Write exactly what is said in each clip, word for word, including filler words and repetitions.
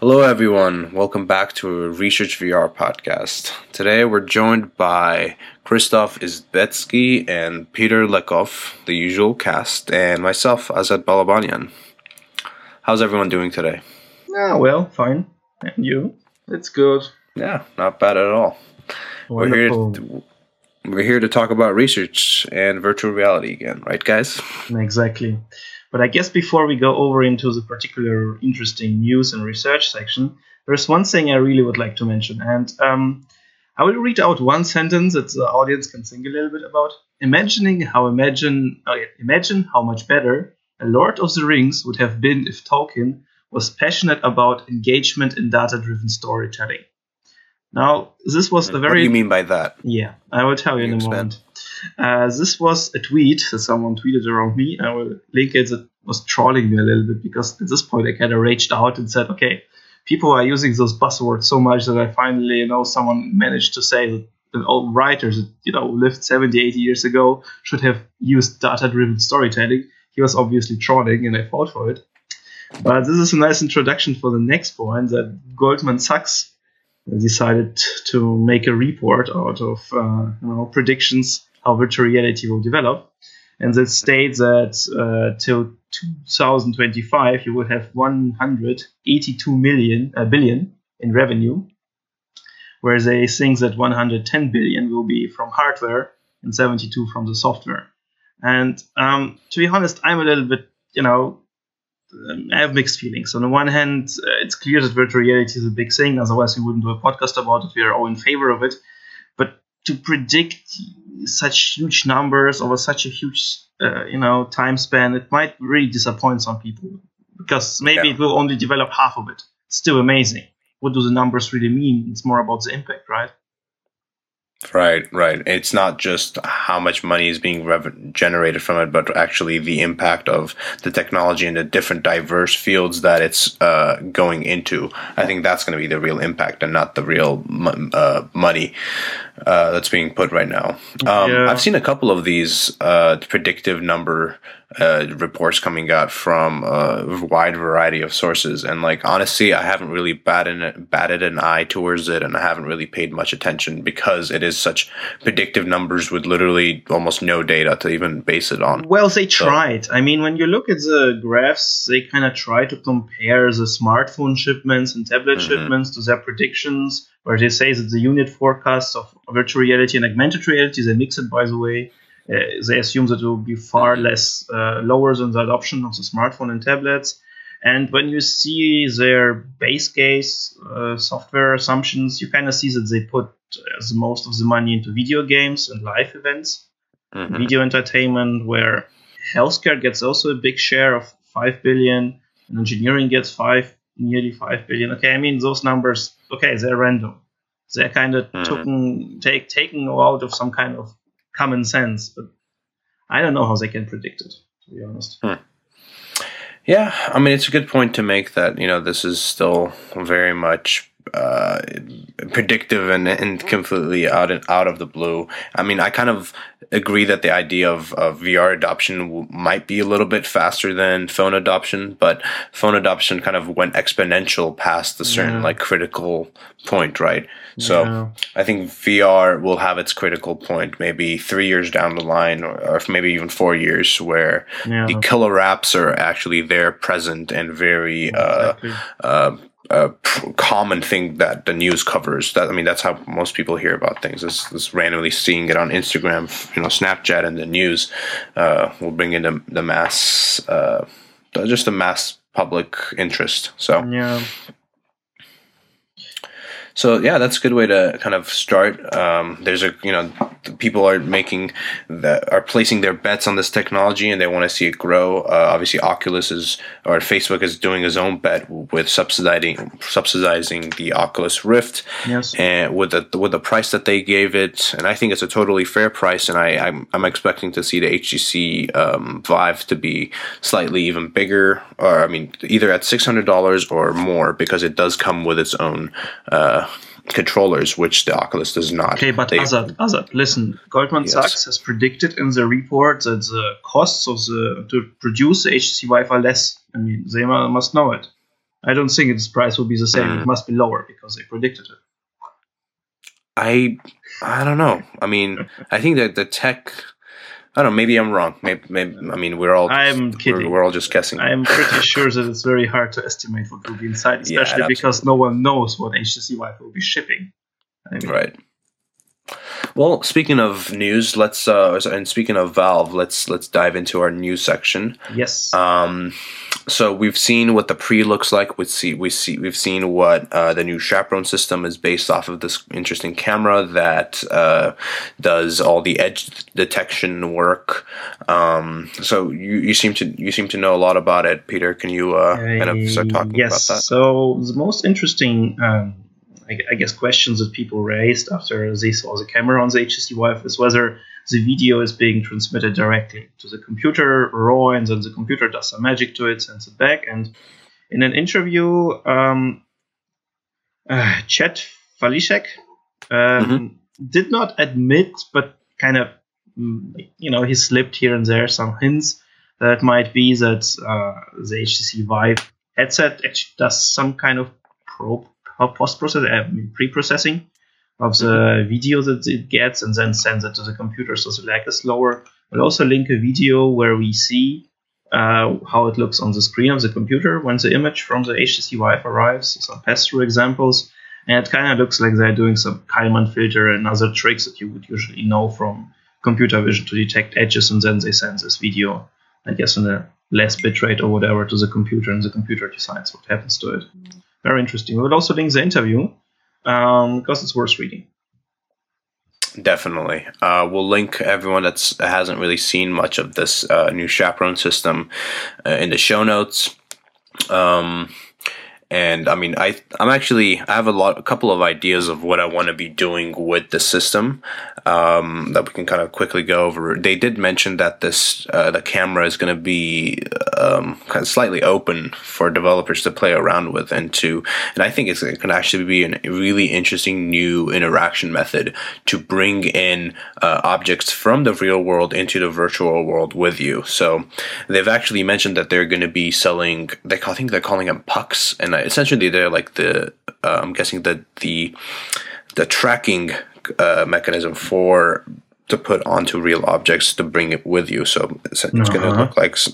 Hello, everyone. Welcome back to a Research V R podcast. Today, we're joined by Krzysztof Izbecki and Peter Lekov, the usual cast, and myself, Azad Balabanyan. How's everyone doing today? Ah, well, fine. And you? It's good. Yeah, not bad at all. We're here, to, we're here to talk about research and virtual reality again, right, guys? Exactly. But I guess before we go over into the particular interesting news and research section, there's one thing I really would like to mention. And um, I will read out one sentence that the audience can think a little bit about. Imagining how imagine oh yeah, imagine how much better a Lord of the Rings would have been if Tolkien was passionate about engagement in data-driven storytelling. Now, this was the very... What do you mean by that? Yeah, I will tell you, you in a moment. Uh, this was a tweet that someone tweeted around me. I will link it. That was trolling me a little bit because at this point I kind of raged out and said, okay, people are using those buzzwords so much that I finally, you know, someone managed to say that the old writers that, you know, lived seventy, eighty years ago should have used data-driven storytelling. He was obviously trolling and I fought for it. But this is a nice introduction for the next point that Goldman Sachs decided to make a report out of uh, you know, predictions how virtual reality will develop. And that states that uh, till two thousand twenty-five, you will have one hundred eighty-two million, uh, billion in revenue, whereas they think that one hundred ten billion will be from hardware and seventy-two from the software. And um, to be honest, I'm a little bit, you know, I have mixed feelings. On the one hand, uh, it's clear that virtual reality is a big thing. Otherwise, we wouldn't do a podcast about it. We are all in favor of it. But to predict such huge numbers over such a huge, uh, you know, time span, it might really disappoint some people because maybe yeah. it will only develop half of it. It's still amazing. What do the numbers really mean? It's more about the impact, right? Right, right. It's not just how much money is being rev- generated from it, but actually the impact of the technology in the different diverse fields that it's uh, going into. I think that's going to be the real impact and not the real uh, money uh, that's being put right now. Um, yeah. I've seen a couple of these uh, predictive number uh, reports coming out from a wide variety of sources. And like, honestly, I haven't really batted, batted an eye towards it, and I haven't really paid much attention because it is such predictive numbers with literally almost no data to even base it on. Well, they tried. So, I mean, when you look at the graphs, they kind of try to compare the smartphone shipments and tablet mm-hmm. shipments to their predictions, where they say that the unit forecasts of virtual reality and augmented reality, they mix it, by the way, uh, they assume that it will be far less uh, lower than the adoption of the smartphone and tablets. And when you see their base case uh, software assumptions, you kind of see that they put uh, most of the money into video games and live events, mm-hmm. video entertainment, where healthcare gets also a big share of five billion, and engineering gets five, nearly five billion. Okay, I mean, those numbers, okay, they're random. They're kind of mm-hmm. taken, take, taken out of some kind of common sense, but I don't know how they can predict it, to be honest. Hmm. Yeah, I mean, it's a good point to make that, you know, this is still very much uh, predictive and, and completely out and out of the blue. I mean, I kind of agree that the idea of, of V R adoption w- might be a little bit faster than phone adoption, but phone adoption kind of went exponential past a certain yeah. like critical point, right? So yeah. I think V R will have its critical point maybe three years down the line, or, or maybe even four years, where yeah. the killer apps are actually there, present, and very exactly. uh, uh, a common thing that the news covers. That I mean, that's how most people hear about things. Is, is randomly seeing it on Instagram, you know, Snapchat, and the news uh, will bring in the, the mass, uh, just the mass public interest. So yeah. So yeah, that's a good way to kind of start. Um, there's a you know people are making that are placing their bets on this technology and they want to see it grow. Uh, obviously, Oculus is or Facebook is doing his own bet with subsidizing subsidizing the Oculus Rift, yes, and with the with the price that they gave it, and I think it's a totally fair price. And I I'm, I'm expecting to see the H T C um, Vive to be slightly even bigger, or I mean either at six hundred dollars or more, because it does come with its own Uh, controllers, which the Oculus does not. Okay, but Azad, Azad, listen, Goldman yes. Sachs has predicted in the report that the costs of the to produce the H T C Vive are less. I mean, they must know it. I don't think its price will be the same. Mm. It must be lower because they predicted it. I I don't know. I mean, I think that the tech. I don't know. Maybe I'm wrong. Maybe, maybe I mean, we're all. Just, I'm kidding. We're, we're all just guessing. I'm pretty sure that it's very hard to estimate what will be inside, especially yeah, because no one knows what H T C Vive will be shipping. I mean, right. Well, speaking of news, let's uh, and speaking of Valve, let's let's dive into our news section. Yes. Um, so we've seen what the pre looks like. We see we see we've seen what uh, the new Chaperone system is based off of. This interesting camera that uh, does all the edge detection work. Um, so you, you seem to you seem to know a lot about it, Peter. Can you uh, kind of start talking yes. about that? So the most interesting. Um, I guess questions that people raised after they saw the camera on the H T C Vive is whether the video is being transmitted directly to the computer raw, and then the computer does some magic to it, sends it back. And in an interview, um, uh, Chet Falishek um, mm-hmm. did not admit, but kind of, you know, he slipped here and there some hints that it might be that uh, the H T C Vive headset actually does some kind of probe. post-processing, I mean, pre-processing of the mm-hmm. video that it gets and then sends it to the computer, so the lag is slower. We'll also link a video where we see uh, how it looks on the screen of the computer when the image from the H T C Vive arrives, some pass-through examples, and it kind of looks like they're doing some Kalman filter and other tricks that you would usually know from computer vision to detect edges, and then they send this video, I guess, in a less bitrate or whatever to the computer, and the computer decides what happens to it. Very interesting. We will also link the interview um, because it's worth reading. Definitely. Uh, we'll link everyone that hasn't really seen much of this uh, new Chaperone system uh, in the show notes. Um, and I mean, I I'm actually I have a lot, a couple of ideas of what I want to be doing with the system um, that we can kind of quickly go over. They did mention that this uh, the camera is going to be um, kind of slightly open for developers to play around with, and to and I think it's, it can actually be a really interesting new interaction method to bring in uh, objects from the real world into the virtual world with you. So they've actually mentioned that they're going to be selling. They I think they're calling them pucks, and I, essentially they're like the uh, I'm guessing that the the tracking uh, mechanism for to put onto real objects to bring it with you. So it's, it's uh-huh. going to look like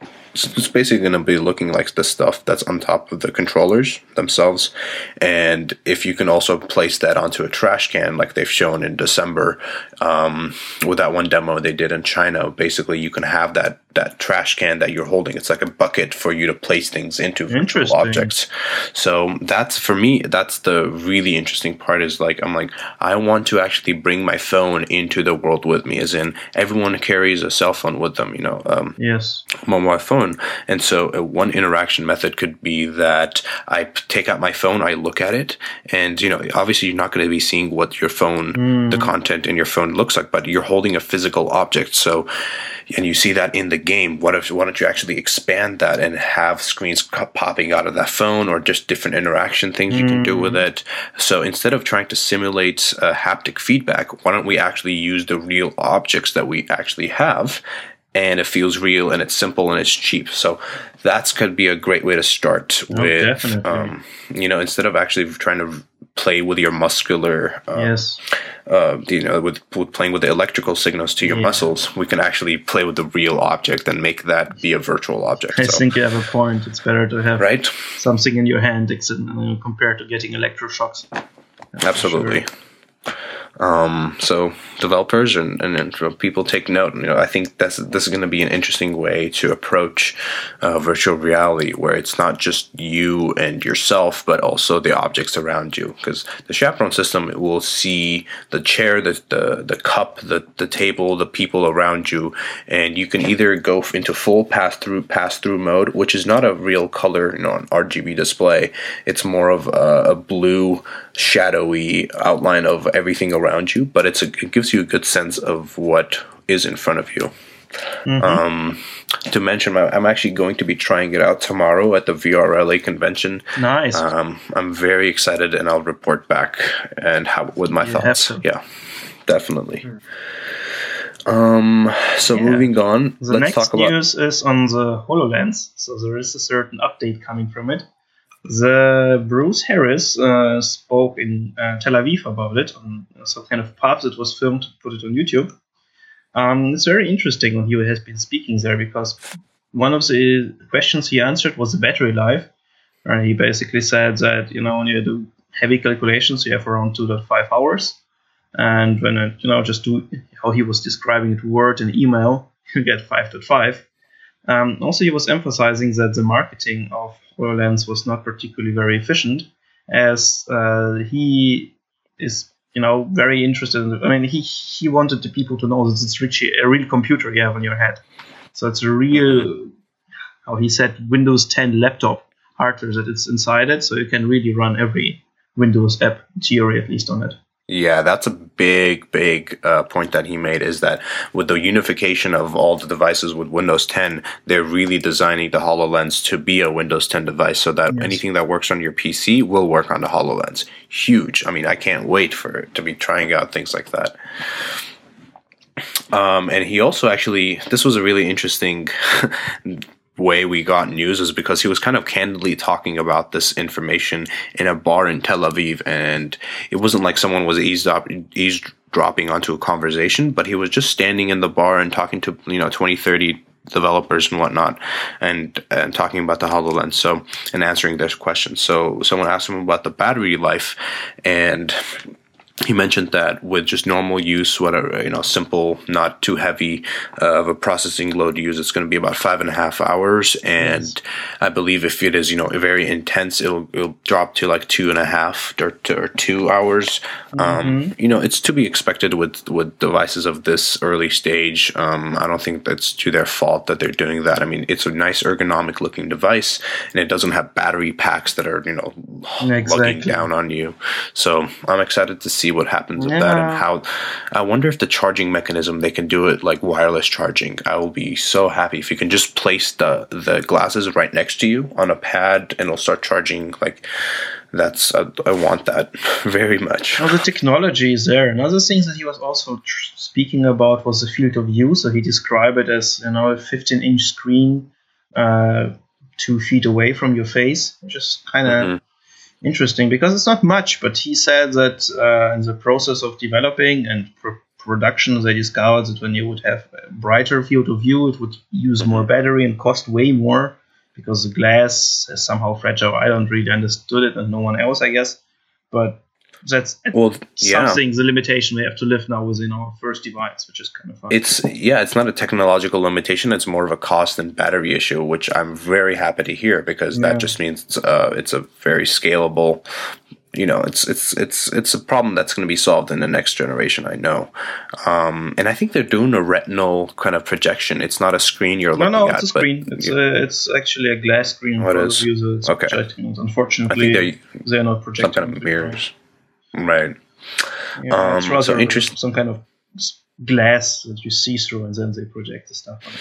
it's basically going to be looking like the stuff that's on top of the controllers themselves. And if you can also place that onto a trash can, like they've shown in December um, with that one demo they did in China, basically you can have that that trash can that you're holding. It's like a bucket for you to place things into virtual objects. So that's, for me, that's the really interesting part, is like, I'm like, I want to actually bring my phone into the world with me, as in everyone carries a cell phone with them, you know, um, yes, mobile phone. And so uh, one interaction method could be that I take out my phone, I look at it, and, you know, obviously you're not going to be seeing what your phone, mm. the content in your phone looks like, but you're holding a physical object. So, and you see that in the game. What if, why don't you actually expand that and have screens popping out of that phone, or just different interaction things you mm. can do with it? So instead of trying to simulate uh, haptic feedback, why don't we actually use the real objects that we actually have? And it feels real, and it's simple, and it's cheap. So that's could be a great way to start oh, with, um, you know, instead of actually trying to play with your muscular, uh, yes, uh, you know, with, with playing with the electrical signals to your yeah. muscles, we can actually play with the real object and make that be a virtual object. I so. think you have a point. It's better to have right? something in your hand compared to getting electroshocks. Absolutely. Sure. Um, so developers and, and, and people take note. You know, I think that's this is going to be an interesting way to approach uh, virtual reality, where it's not just you and yourself, but also the objects around you. Because the Chaperone system will see the chair, the the, the cup, the, the table, the people around you, and you can either go into full pass through pass through mode, which is not a real color, you know, an R G B display. It's more of a, a blue, shadowy outline of everything around you, but it's a, it gives you a good sense of what is in front of you. Mm-hmm. Um, to mention, I'm actually going to be trying it out tomorrow at the V R L A convention. Nice. Um, I'm very excited, and I'll report back and how with my you thoughts. Yeah, definitely. Sure. Um. So yeah. moving on, the let's next talk about news is on the HoloLens. So there is a certain update coming from it. The Bruce Harris uh, spoke in uh, Tel Aviv about it on some kind of pub that was filmed, put it on YouTube. Um, it's very interesting when he has been speaking there, because one of the questions he answered was the battery life. And he basically said that, you know, when you do heavy calculations, you have around two point five hours. And when, it, you know, just do how he was describing it, Word and email, you get five point five. Um, also, he was emphasizing that the marketing of HoloLens was not particularly very efficient, as uh, he is, you know, very interested in, I mean, he, he wanted the people to know that it's really a real computer you have on your head. So it's a real, how he said, Windows ten laptop hardware that it's inside it, so you can really run every Windows app, in theory at least, on it. Yeah, that's a big, big uh, point that he made, is that with the unification of all the devices with Windows ten, they're really designing the HoloLens to be a Windows ten device, so that yes. anything that works on your P C will work on the HoloLens. Huge. I mean, I can't wait for it to be trying out things like that. Um, and he also actually, this was a really interesting way we got news, is because he was kind of candidly talking about this information in a bar in Tel Aviv, and it wasn't like someone was eavesdrop- eavesdropping onto a conversation, but he was just standing in the bar and talking to, you know, twenty, thirty developers and whatnot, and and talking about the HoloLens, so, and answering their questions. So someone asked him about the battery life, and he mentioned that with just normal use, whatever, you know, simple, not too heavy uh, of a processing load to use, it's going to be about five and a half hours. And yes. I believe if it is, you know, very intense, it'll it'll drop to like two and a half or, to, or two hours. Mm-hmm. Um, you know, it's to be expected with, with devices of this early stage. Um, I don't think that's to their fault that they're doing that. I mean, it's a nice ergonomic looking device, and it doesn't have battery packs that are, you know, exactly. lugging down on you. So I'm excited to see what happens with yeah. that, and how I wonder if the charging mechanism, they can do it like wireless charging. I will be so happy if you can just place the the glasses right next to you on a pad and it'll start charging. Like that's I, I want that very much. Well, the technology is there. Another thing that he was also tr- speaking about was the field of view. So he described it as, you know, a fifteen inch screen uh, two feet away from your face, which is kind of mm-hmm. interesting, because it's not much, but he said that uh, in the process of developing and pr- production, they discovered that when you would have a brighter field of view, it would use more battery and cost way more, because the glass is somehow fragile. I don't really understood it, and no one else, I guess. But that's well, yeah. something, the limitation we have to live now within our first device, which is kind of fun. It's, yeah, it's not a technological limitation. It's more of a cost and battery issue, which I'm very happy to hear, because yeah. that just means it's, uh, it's a very scalable, you know, it's it's it's it's a problem that's going to be solved in the next generation, I know. Um, and I think they're doing a retinal kind of projection. It's not a screen you're looking at. No, no, at, it's a screen. But, it's, a, it's actually a glass screen what for is? the users. Okay. Unfortunately, they're, they're not projecting. Some kind of mirrors. Right. Yeah, um, it's rather so interest- some kind of glass that you see through, and then they project the stuff on it.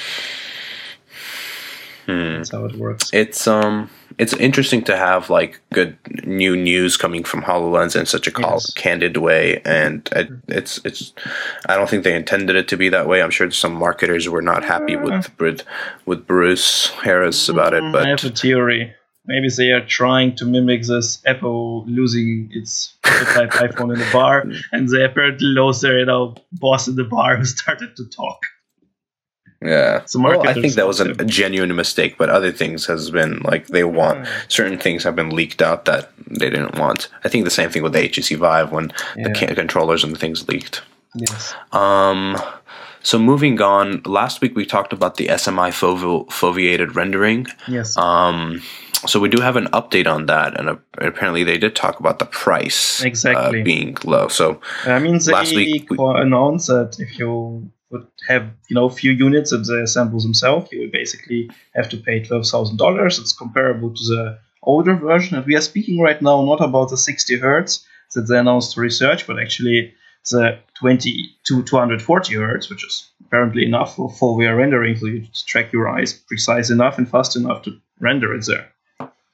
Hmm. That's how it works. It's um, it's interesting to have like good new news coming from HoloLens in such a cal- yes. candid way, and it, it's it's. I don't think they intended it to be that way. I'm sure some marketers were not happy with with, with Bruce Harris about it. But I have a theory. Maybe they are trying to mimic this Apple losing its prototype iPhone in the bar, and they apparently lost their, you know, boss in the bar who started to talk. Yeah, well, I think that was a, a genuine mistake, but other things has been like they want certain things have been leaked out that they didn't want. I think the same thing with the H T C Vive when yeah. the ca- controllers and the things leaked. Yes. Um. So moving on, last week we talked about the S M I foveal, foveated rendering. Yes. Um. So we do have an update on that, and uh, apparently they did talk about the price exactly uh, being low. So I mean, they last week we announced that if you would have, you know, few units that they assemble themselves, you would basically have to pay twelve thousand dollars. It's comparable to the older version. And we are speaking right now not about the sixty hertz that they announced to research, but actually the twenty to two hundred forty hertz, which is apparently enough for four-way rendering, so you just track your eyes precise enough and fast enough to render it there.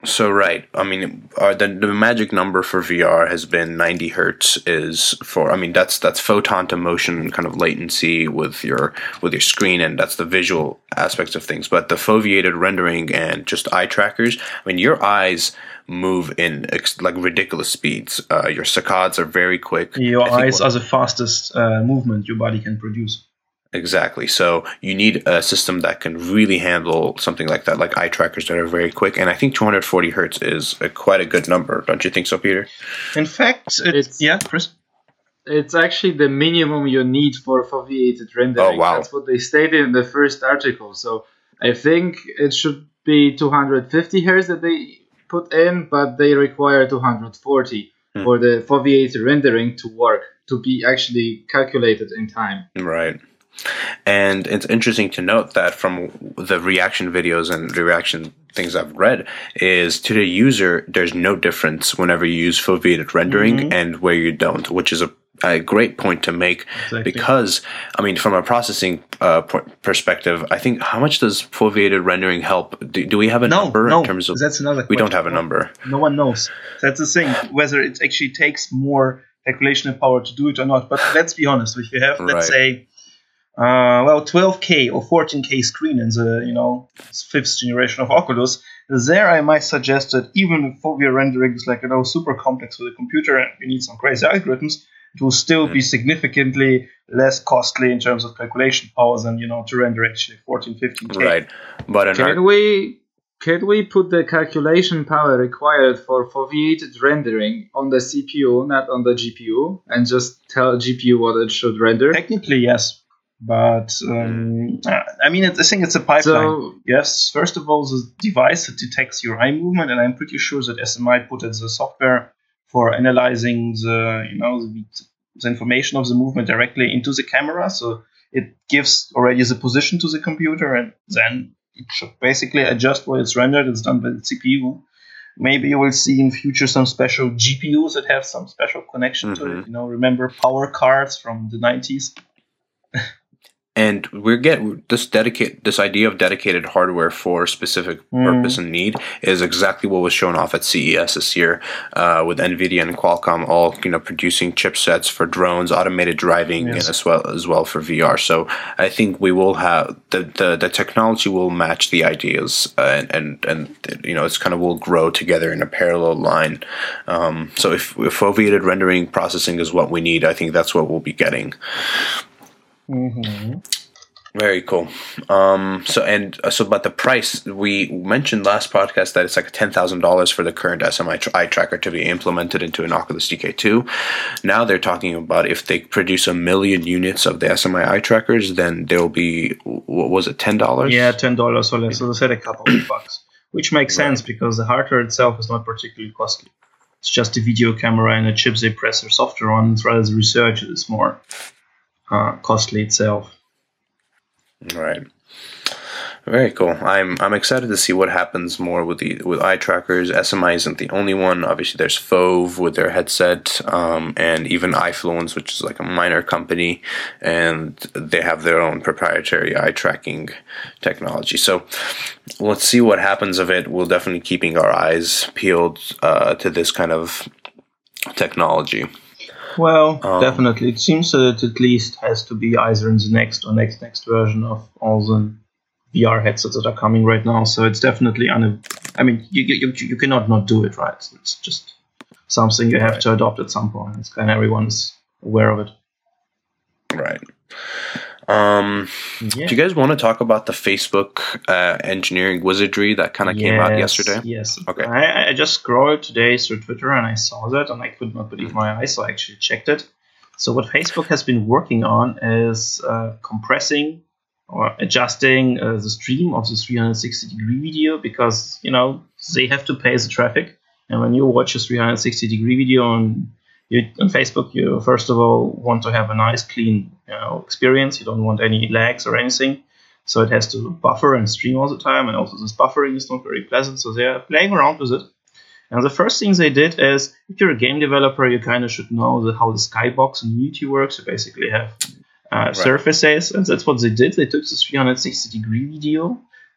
So right, I mean, uh, the the magic number for V R has been ninety hertz. Is for, I mean, that's that's photon to motion kind of latency with your with your screen, and that's the visual aspects of things. But the foveated rendering and just eye trackers, I mean, your eyes move in ex- like ridiculous speeds. Uh, your saccades are very quick. Your eyes what, are the fastest uh, movement your body can produce. Exactly. So you need a system that can really handle something like that, like eye trackers that are very quick. And I think two hundred forty hertz is a, quite a good number. Don't you think so, Peter? In fact, it, it's yeah, Chris. It's actually the minimum you need for foveated rendering. Oh, wow. That's what they stated in the first article. So I think it should be two hundred fifty hertz that they put in, but they require two hundred forty hmm. for the foveated rendering to work, to be actually calculated in time. Right. And it's interesting to note that from the reaction videos and the reaction things I've read is to the user, there's no difference whenever you use foveated rendering mm-hmm. and where you don't, which is a, a great point to make exactly. because, I mean, from a processing uh, perspective, I think how much does foveated rendering help? Do, do we have a no, number no, in terms of? That's another we question. don't have a number. No one knows. That's the thing, whether it actually takes more calculation power to do it or not. But let's be honest, if you have, let's right. say, Uh, well, twelve K or fourteen K screen in the, you know, fifth generation of Oculus, there I might suggest that even fovea rendering is like, you know, super complex with a computer and you need some crazy algorithms, it will still be significantly less costly in terms of calculation power than, you know, to render actually fourteen, fifteen K. Right. But can our- we can we put the calculation power required for foveated rendering on the C P U, not on the G P U, and just tell G P U what it should render? Technically, yes. But, um, I mean, it, I think it's a pipeline. So, yes, first of all, the device that detects your eye movement, and I'm pretty sure that S M I put in the software for analyzing the, you know, the, the information of the movement directly into the camera. So it gives already the position to the computer, and then it should basically adjust what it's rendered. It's done by the C P U. Maybe you will see in future some special G P Us that have some special connection mm-hmm. to it. You know, remember power cards from the nineties? And we're get this dedicate this idea of dedicated hardware for specific mm. purpose and need is exactly what was shown off at C E S this year, uh, with NVIDIA and Qualcomm all you know producing chipsets for drones, automated driving, yes. and as well as well for V R. So I think we will have the the, the technology will match the ideas, uh, and, and and you know it's kind of will grow together in a parallel line. Um, so if, if foveated rendering processing is what we need, I think that's what we'll be getting. Mm-hmm. Very cool. Um, so and uh, so, but the price we mentioned last podcast that it's like ten thousand dollars for the current S M I eye tracker to be implemented into an Oculus D K two. Now they're talking about if they produce a million units of the S M I eye trackers, then there will be what was it, ten dollars? Yeah, ten dollars or less. So they said a couple of bucks, which makes right. sense because the hardware itself is not particularly costly. It's just a video camera and a chip they press their software on. Rather, the research is more. Uh, costly itself. Right. Very cool. I'm I'm excited to see what happens more with the with eye trackers. S M I isn't the only one. Obviously, there's Fove with their headset, um, and even iFluence, which is like a minor company, and they have their own proprietary eye tracking technology. So let's see what happens of it. We'll definitely keeping our eyes peeled uh, to this kind of technology. Well, um, definitely. It seems that it at least has to be either in the next or next next version of all the V R headsets that are coming right now. So it's definitely, un- I mean, you, you you cannot not do it, right? It's just something you have right. to adopt at some point. It's kind of everyone's aware of it. Right. Um, yeah. Do you guys want to talk about the Facebook uh, engineering wizardry that kind of yes, came out yesterday? Yes. Okay. I, I just scrolled today through Twitter and I saw that and I could not believe my eyes, so I actually checked it. So what Facebook has been working on is uh, compressing or adjusting uh, the stream of the three sixty degree video because, you know, they have to pay the traffic. And when you watch a three sixty degree video on You, on Facebook, you first of all want to have a nice, clean you know, experience. You don't want any lags or anything. So it has to buffer and stream all the time. And also this buffering is not very pleasant. So they're playing around with it. And the first thing they did is, if you're a game developer, you kind of should know the, how the skybox in Unity works. You basically have uh, right. surfaces. And that's what they did. They took the three sixty degree video.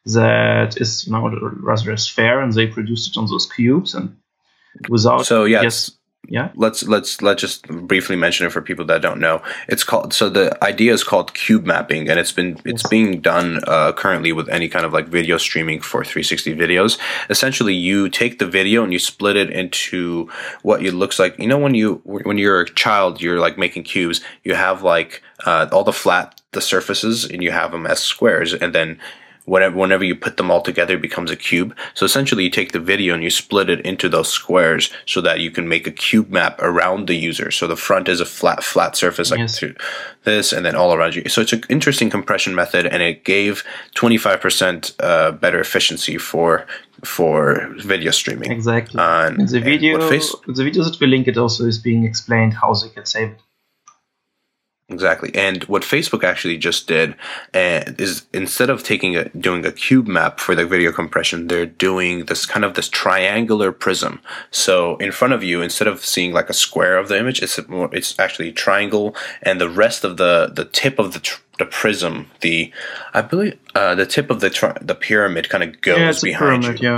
that is, you know, rather fair, and they produced it on those cubes and without. So yes. yes Yeah. Let's let's let's just briefly mention it for people that don't know. It's called so the idea is called cube mapping, and it's been it's Yes. being done uh, currently with any kind of like video streaming for three sixty videos. Essentially, you take the video and you split it into what it looks like. You know, when you when you're a child, you're like making cubes. You have like uh, all the flat the surfaces, and you have them as squares, and then Whenever, whenever you put them all together, it becomes a cube. So essentially, you take the video and you split it into those squares so that you can make a cube map around the user. So the front is a flat, flat surface like Yes. to this, and then all around you. So it's an interesting compression method, and it gave twenty-five percent uh, better efficiency for for video streaming. Exactly. Uh, and the video, what face- the videos that we link it also is being explained how they can save it. Exactly, and what Facebook actually just did uh, is instead of taking a doing a cube map for the video compression, they're doing this kind of this triangular prism. So in front of you, instead of seeing like a square of the image, it's a more, it's actually a triangle, and the rest of the the tip of the tr- the prism, the I believe uh, the tip of the tri- the pyramid kind of goes yeah, it's a behind pyramid, you. yeah.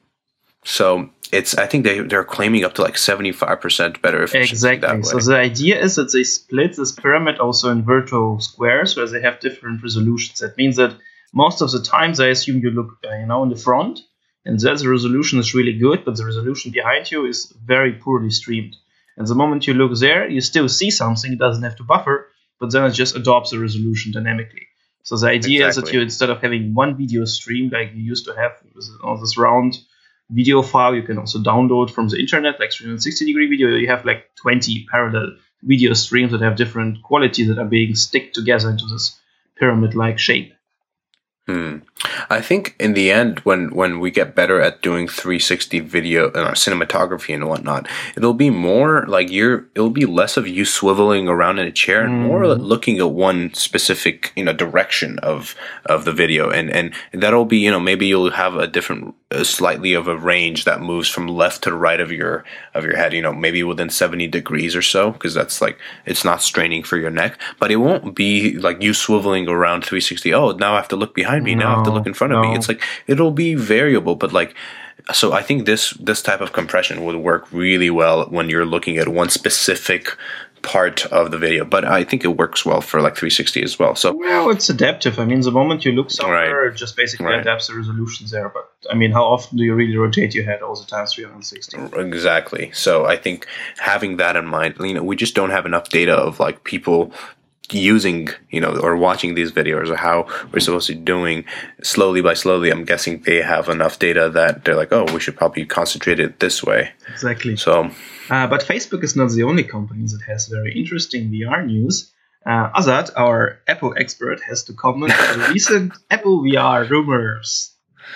So it's I think they they're claiming up to like seventy-five percent better efficiency Exactly. that way. So the idea is that they split this pyramid also in virtual squares where they have different resolutions. That means that most of the times I assume you look, uh, you know, in the front, and there the resolution is really good, but the resolution behind you is very poorly streamed. And the moment you look there, you still see something. It doesn't have to buffer, but then it just adopts the resolution dynamically. So the idea is that Exactly. you, instead of having one video stream like you used to have with all this round video file, you can also download from the internet, like three sixty degree video. You have like twenty parallel video streams that have different qualities that are being sticked together into this pyramid-like shape. Hmm. I think in the end, when, when we get better at doing three sixty video and uh, cinematography and whatnot, it'll be more like you're. It'll be less of you swiveling around in a chair and more Mm. looking at one specific, you know, direction of of the video, and and that'll be, you know, maybe you'll have a different, uh, slightly of a range that moves from left to right of your of your head. You know, maybe within seventy degrees or so, because that's like it's not straining for your neck, but it won't be like you swiveling around three sixty. Oh, now I have to look behind me. Now I have to No, look in front of me. no. It's like it'll be variable, but like so I think this this type of compression would work really well when you're looking at one specific part of the video. But I think it works well for like three sixty as well. So Well, it's adaptive. I mean, the moment you look somewhere, Right. it just basically Right. adapts the resolutions there. But I mean, how often do you really rotate your head all the time three sixty? exactly. So I think having that in mind, you know, we just don't have enough data of like people using, you know, or watching these videos or how we're supposed to be doing slowly by slowly. I'm guessing they have enough data that they're like, oh, we should probably concentrate it this way. Exactly. So Uh, but Facebook is not the only company that has very interesting V R news. Uh, Azad, our Apple expert, has to comment on the recent Apple V R rumors.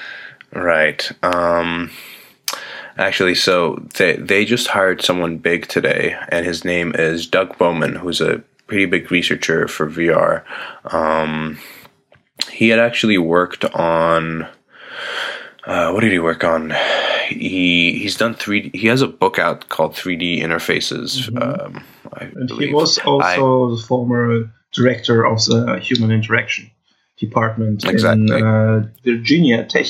Right. Um, actually, so they they just hired someone big today, and his name is Doug Bowman, who's a pretty big researcher for V R. Um, he had actually worked on. Uh, what did he work on? He he's done three D. He has a book out called three D Interfaces. Mhm. Um, I And he believe. was also the former director of the Human Interaction Department Exactly. in uh, Virginia Tech.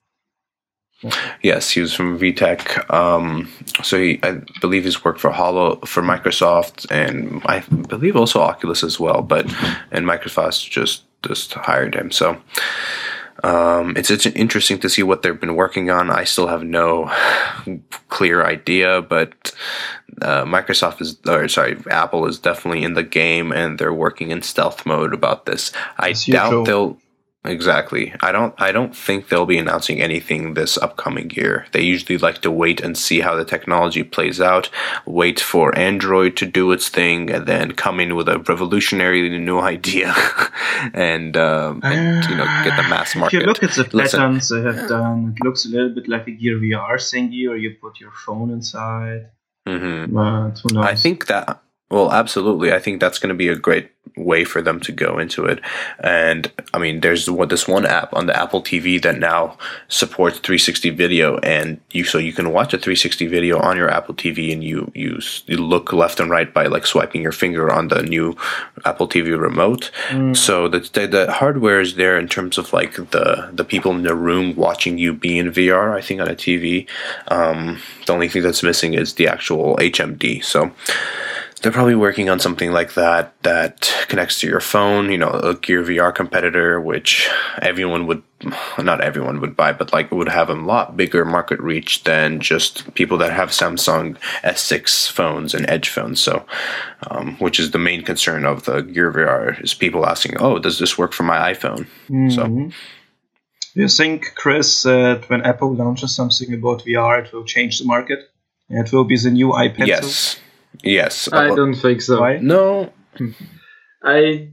Yes, he was from V TEC. Um, so he, I believe he's worked for Holo, for Microsoft, and I believe also Oculus as well. But and Microsoft just just hired him. So um, it's it's interesting to see what they've been working on. I still have no clear idea, but uh, Microsoft is, or sorry, Apple is definitely in the game, and they're working in stealth mode about this. I As doubt usual. they'll. Exactly. I don't I don't think they'll be announcing anything this upcoming year. They usually like to wait and see how the technology plays out, wait for Android to do its thing, and then come in with a revolutionary new idea and, um, and you know, get the mass market. If you look at the Listen. patterns they have done, it looks a little bit like a Gear V R thingy, or you put your phone inside. Mhm. But who knows? I think that Well, absolutely. I think that's going to be a great way for them to go into it. And I mean, there's what this one app on the Apple T V that now supports three sixty video, and you so you can watch a three sixty video on your Apple T V, and you you, you look left and right by like swiping your finger on the new Apple T V remote. Mm. So the, the the hardware is there in terms of like the the people in the room watching you be in V R. I think on a T V, um, the only thing that's missing is the actual H M D. So they're probably working on something like that that connects to your phone, you know, a Gear V R competitor, which everyone would, not everyone would buy, but like would have a lot bigger market reach than just people that have Samsung S six phones and Edge phones. So, um, which is the main concern of the Gear V R is people asking, oh, does this work for my iPhone? Mm-hmm. So. Do you think, Chris, that when Apple launches something about V R, it will change the market? It will be the new iPad? Yes. Yes. I don't think so. Why? No. I.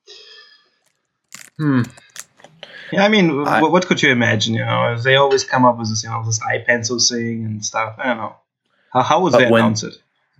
Hmm. Yeah, I mean, I, what could you imagine? You know, they always come up with this, you know, this iPencil thing and stuff. I don't know. How how would they when, announce it?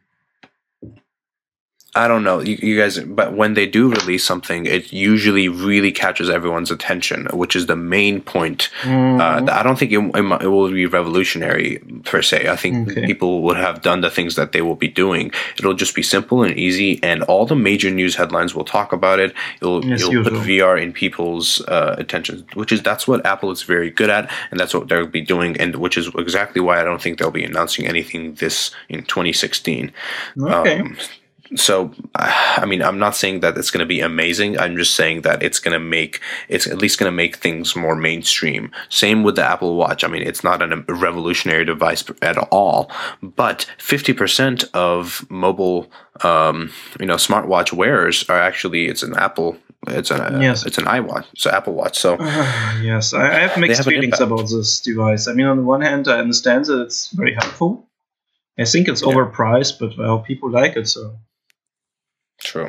I don't know, you, you guys, but when they do release something, it usually really catches everyone's attention, which is the main point. Mm-hmm. Uh, I don't think it, it will be revolutionary per se. I think okay. people would have done the things that they will be doing. It'll just be simple and easy, and all the major news headlines will talk about it. It'll, yes, it'll put V R in people's uh, attention, which is that's what Apple is very good at, and that's what they'll be doing, and which is exactly why I don't think they'll be announcing anything this in twenty sixteen. Okay. Um, So, I mean, I'm not saying that it's going to be amazing. I'm just saying that it's going to make, it's at least going to make things more mainstream. Same with the Apple Watch. I mean, it's not a revolutionary device at all, but fifty percent of mobile, um, you know, smartwatch wearers are actually, it's an Apple, it's an, yes. it's an iWatch, so Apple Watch. So, uh, yes, I, I have mixed have feelings about this device. I mean, on the one hand, I understand that it's very helpful. I think it's yeah. overpriced, but well, people like it, so. True.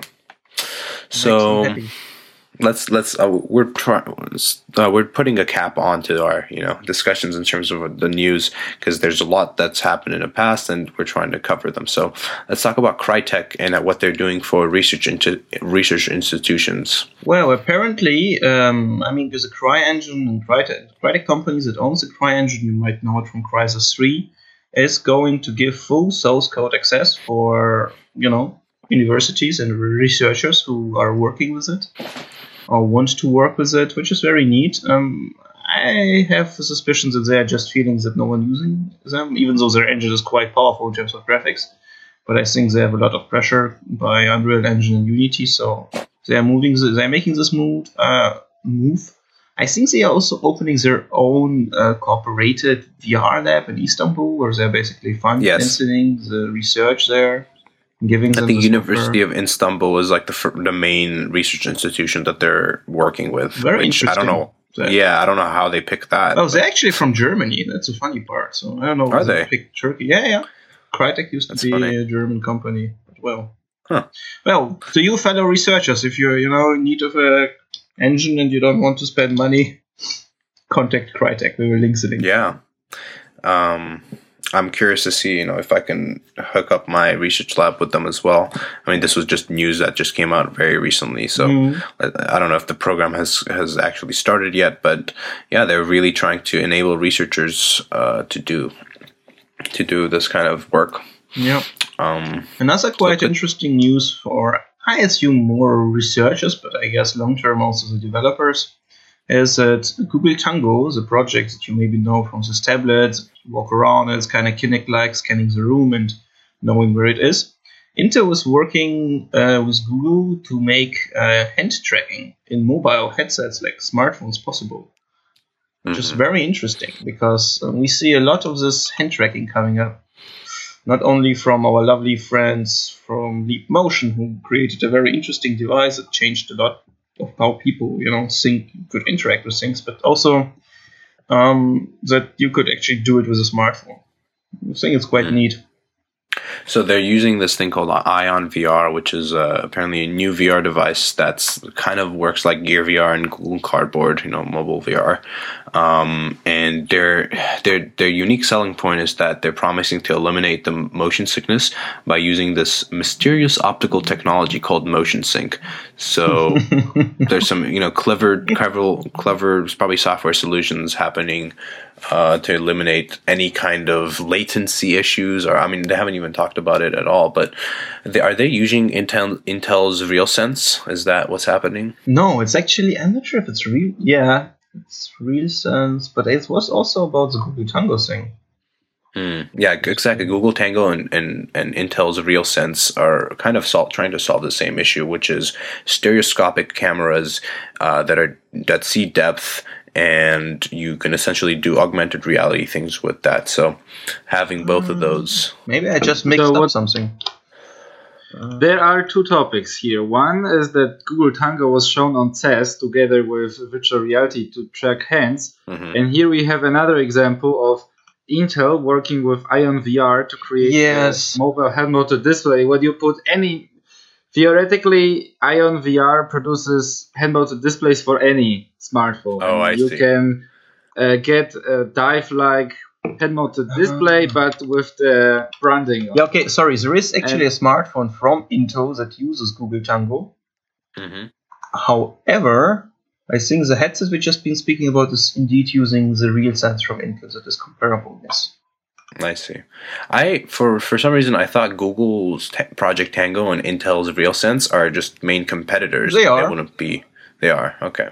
So let's let's uh, we're trying uh, we're putting a cap onto our you know discussions in terms of the news because there's a lot that's happened in the past and we're trying to cover them. So let's talk about Crytek and what they're doing for research into research institutions. Well, apparently, um, I mean, there's a CryEngine and Crytek, Crytek companies that owns the CryEngine. You might know it from Crysis three. Is going to give full source code access for you know. universities and researchers who are working with it or want to work with it, which is very neat. Um, I have the suspicion that they are just feeling that no one using them, even though their engine is quite powerful in terms of graphics. But I think they have a lot of pressure by Unreal Engine and Unity, so they are moving. They are making this move. Uh, move. I think they are also opening their own uh, cooperated V R lab in Istanbul, where they're basically financing yes. the research there. Giving I think University of Istanbul is like the the main research institution that they're working with. Very which interesting. I don't know. That. Yeah, I don't know how they picked that. Oh, they're actually from Germany. That's a funny part. So I don't know. Are they? they picked Turkey? Yeah, yeah. Crytek used That's to be funny. a German company. Well, huh. well, to you fellow researchers, if you're you know in need of a engine and you don't want to spend money, contact Crytek. We will link the link. Yeah. Um. I'm curious to see, you know, if I can hook up my research lab with them as well. I mean, this was just news that just came out very recently, so mm. I, I don't know if the program has, has actually started yet. But yeah, they're really trying to enable researchers uh, to do to do this kind of work. Yeah. Um, Another quite so interesting news for, I assume, more researchers, but I guess long term also the developers. Is that Google Tango, the project that you maybe know from this tablet, you walk around, it's kind of Kinect-like, scanning the room and knowing where it is. Intel is working uh, with Google to make uh, hand tracking in mobile headsets like smartphones possible, which mm-hmm. is very interesting because uh, we see a lot of this hand tracking coming up, not only from our lovely friends from Leap Motion, who created a very interesting device that changed a lot of how people, you know, think could interact with things, but also um, that you could actually do it with a smartphone. I think it's quite mm. neat. So they're using this thing called Ion V R, which is uh, apparently a new V R device that's kind of works like Gear V R and Google Cardboard, you know, mobile V R. Um, and their their their unique selling point is that they're promising to eliminate the motion sickness by using this mysterious optical technology called motion sync. So there's some you know clever clever clever probably software solutions happening uh, to eliminate any kind of latency issues. Or I mean, they haven't even talked about it at all. But they, are they using Intel Intel's RealSense? Is that what's happening? No, it's actually I'm not sure if it's real. Yeah. It's RealSense, but it was also about the Google Tango thing. Mm, yeah, exactly. Google Tango and, and, and Intel's RealSense are kind of sol- trying to solve the same issue, which is stereoscopic cameras uh, that are that see depth, and you can essentially do augmented reality things with that. So having both of those. Maybe I just mixed so up something. Uh, there are two topics here. One is that Google Tango was shown on C E S together with virtual reality to track hands. Mm-hmm. And here we have another example of Intel working with Ion V R to create yes. a mobile head-mounted display. When you put any... Theoretically, Ion V R produces head-mounted displays for any smartphone. Oh, I you see. You can uh, get a dive-like head-mounted display, but with the branding. Yeah, okay, sorry. There is actually and a smartphone from Intel that uses Google Tango. Mm-hmm. However, I think the headset we've just been speaking about is indeed using the RealSense from Intel that is comparable, yes. I see. I for for some reason I thought Google's ta- Project Tango and Intel's RealSense are just main competitors. They are. They wouldn't be. They are. Okay.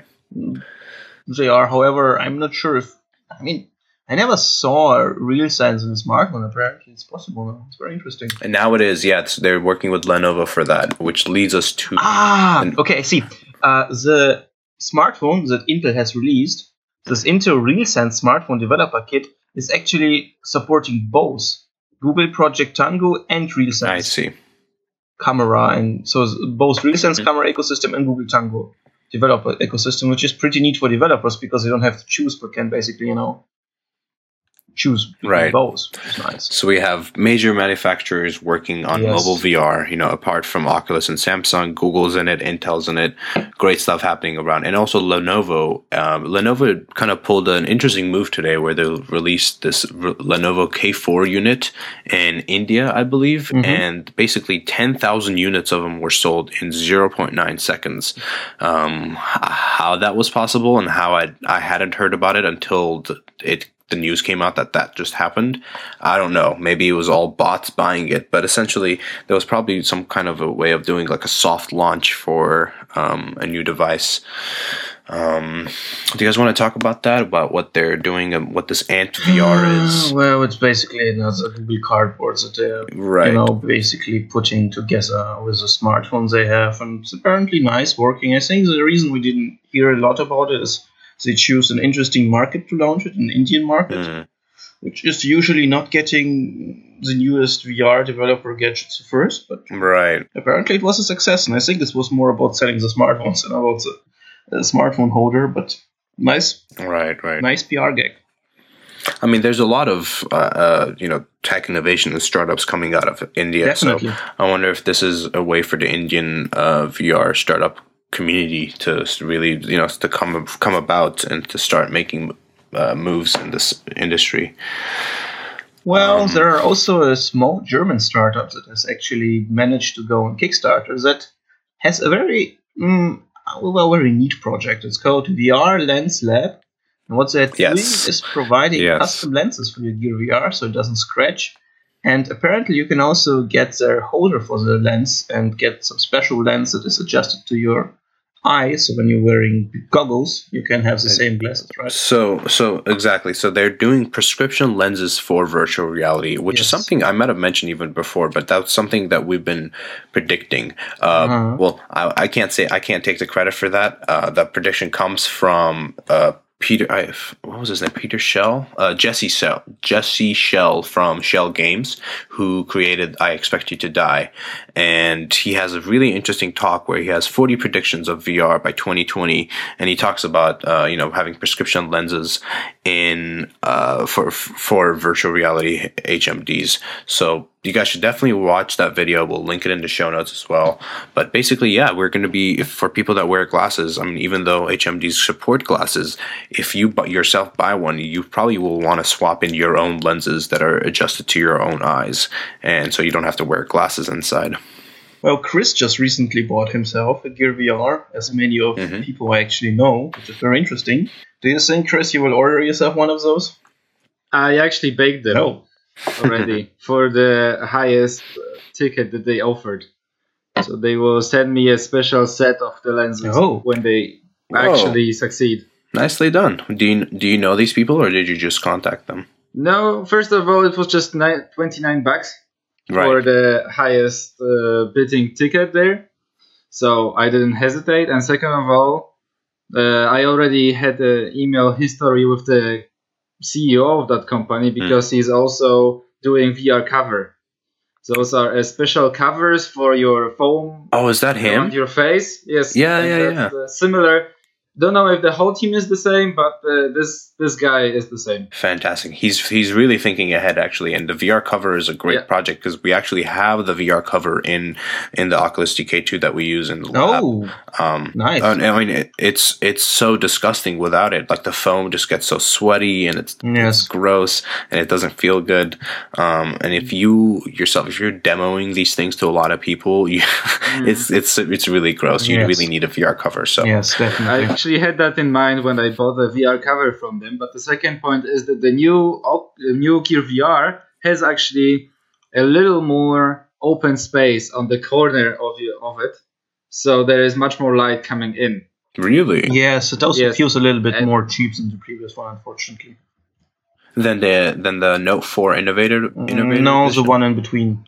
They are. However, I'm not sure if. I mean, I never saw a RealSense in a smartphone. Apparently, it's possible now. It's very interesting. And now it is. Yeah, it's, they're working with Lenovo for that, which leads us to. Ah. An- okay. I see. Uh, the smartphone that Intel has released, this Intel RealSense smartphone developer kit, is actually supporting both Google Project Tango and RealSense. I see. Camera, and so both RealSense mm-hmm. camera ecosystem and Google Tango developer ecosystem, which is pretty neat for developers because they don't have to choose, but can basically, you know, choose between right. both, which is nice. So we have major manufacturers working on yes. mobile V R, you know, apart from Oculus and Samsung, Google's in it, Intel's in it, great stuff happening around. And also Lenovo. Um, Lenovo kind of pulled an interesting move today where they released this R- Lenovo K four unit in India, I believe, mm-hmm. and basically ten thousand units of them were sold in zero point nine seconds. Um, how that was possible and how I I hadn't heard about it until the, it the news came out that that just happened. I don't know. Maybe it was all bots buying it, but essentially there was probably some kind of a way of doing like a soft launch for um, a new device. Um, do you guys want to talk about that? About what they're doing and what this Ant V R is? Uh, well, it's basically another Google Cardboard that they're right. you know, basically putting together with the smartphones they have, and it's apparently nice working. I think the reason we didn't hear a lot about it is they choose an interesting market to launch it, an Indian market, mm. which is usually not getting the newest V R developer gadgets first. But right. apparently it was a success, and I think this was more about selling the smartphones than about the, the smartphone holder. But nice, right, right, nice P R gag. I mean, there's a lot of uh, uh, you know tech innovation and startups coming out of India. Definitely. So I wonder if this is a way for the Indian uh, V R startup community to really, you know, to come come about and to start making uh, moves in this industry. Well, um, there are also a small German startup that has actually managed to go on Kickstarter that has a very, mm, well, very neat project. It's called V R Lens Lab, and what they're doing yes. is providing yes. custom lenses for your Gear V R so it doesn't scratch. And apparently you can also get their holder for the lens and get some special lens that is adjusted to your eye, so when you're wearing goggles, you can have the same glasses, right? So, so exactly. So they're doing prescription lenses for virtual reality, which yes. is something I might have mentioned even before, but that's something that we've been predicting. Uh, uh-huh. Well, I, I can't say I can't take the credit for that. Uh, that prediction comes from uh, Peter. I, what was his name? Peter Shell, uh, Jesse Shell, Jesse Shell from Shell Games, who created I Expect You to Die, and he has a really interesting talk where he has forty predictions of V R by twenty twenty, and he talks about uh, you know having prescription lenses in uh, for for virtual reality H M Ds. So you guys should definitely watch that video. We'll link it in the show notes as well. But basically, yeah, we're going to be, if, for people that wear glasses, I mean, even though H M Ds support glasses, if you bu- yourself buy one, you probably will want to swap in your own lenses that are adjusted to your own eyes. And so you don't have to wear glasses inside. Well, Chris just recently bought himself a Gear V R, as many of mm-hmm. people I actually know, which is very interesting. Do you think, Chris, you will order yourself one of those? I actually baked them. Oh. already for the highest ticket that they offered. So they will send me a special set of the lenses oh. when they actually Whoa. succeed. Nicely done. Do you, do you know these people or did you just contact them? No, first of all, it was just nine, twenty-nine bucks right. for the highest uh, bidding ticket there. So I didn't hesitate. And second of all, uh, I already had an email history with the C E O of that company because mm. he's also doing V R cover. Those are uh, special covers for your phone. Oh, is that him? Your face, yes. Yeah, and yeah, yeah. Uh, similar. Don't know if the whole team is the same, but uh, this this guy is the same. Fantastic. He's he's really thinking ahead, actually. And the V R cover is a great yeah. project because we actually have the V R cover in in the Oculus D K two that we use in the lab. Oh, um, nice. And, I mean, it, it's it's so disgusting without it. Like the foam just gets so sweaty and it's, yes. it's gross and it doesn't feel good. Um, and if you yourself, if you're demoing these things to a lot of people, you, mm. it's it's it's really gross. You yes. really need a V R cover. So yes, definitely. I actually had that in mind when I bought the V R cover from them. But the second point is that the new the new Gear V R has actually a little more open space on the corner of you, of it, so there is much more light coming in. Really? Yes, it also yes. feels a little bit and more cheap than the previous one, unfortunately. Than the than the Note four Innovator. Innovator no, edition? The one in between.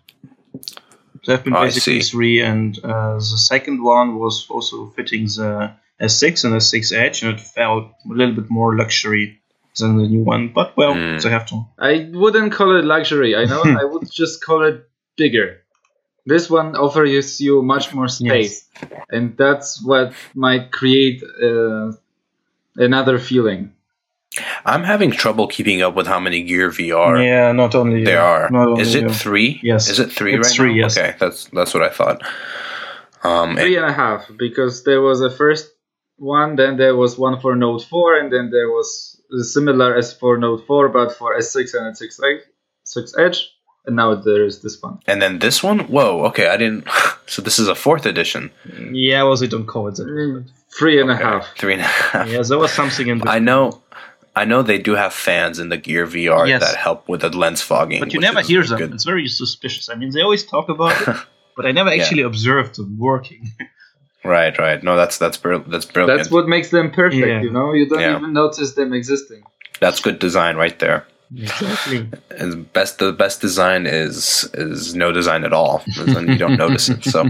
There have been oh, basically three, and uh, the second one was also fitting the S six and S six Edge, and it felt a little bit more luxury than the new one. But, well, mm. they have to. I wouldn't call it luxury. I know. I would just call it bigger. This one offers you much more space. Yes. And that's what might create uh, another feeling. I'm having trouble keeping up with how many Gear V R yeah, not only there are. Not only, Is it yeah. three? Yes. Is it three it's right three, now? Yes. Okay, that's that's what I thought. Um, three and a half, because there was a first one, then there was one for Note four, and then there was similar as for Note four, but for S six and S six Edge, and now there is this one. And then this one? Whoa, okay, I didn't... So this is a fourth edition. Yeah, well, they don't call it that. Mm, three and okay. a half. Three and a half. Yeah, there was something in between. I know... I know they do have fans in the Gear V R yes. that help with the lens fogging. But you never hear them. Good. It's very suspicious. I mean, they always talk about it, but I never actually yeah. observed them working. Right, right. No, that's that's br- that's brilliant. That's what makes them perfect, yeah. you know? You don't yeah. even notice them existing. That's good design right there. Exactly. And best the best design is is no design at all. And you don't notice it. So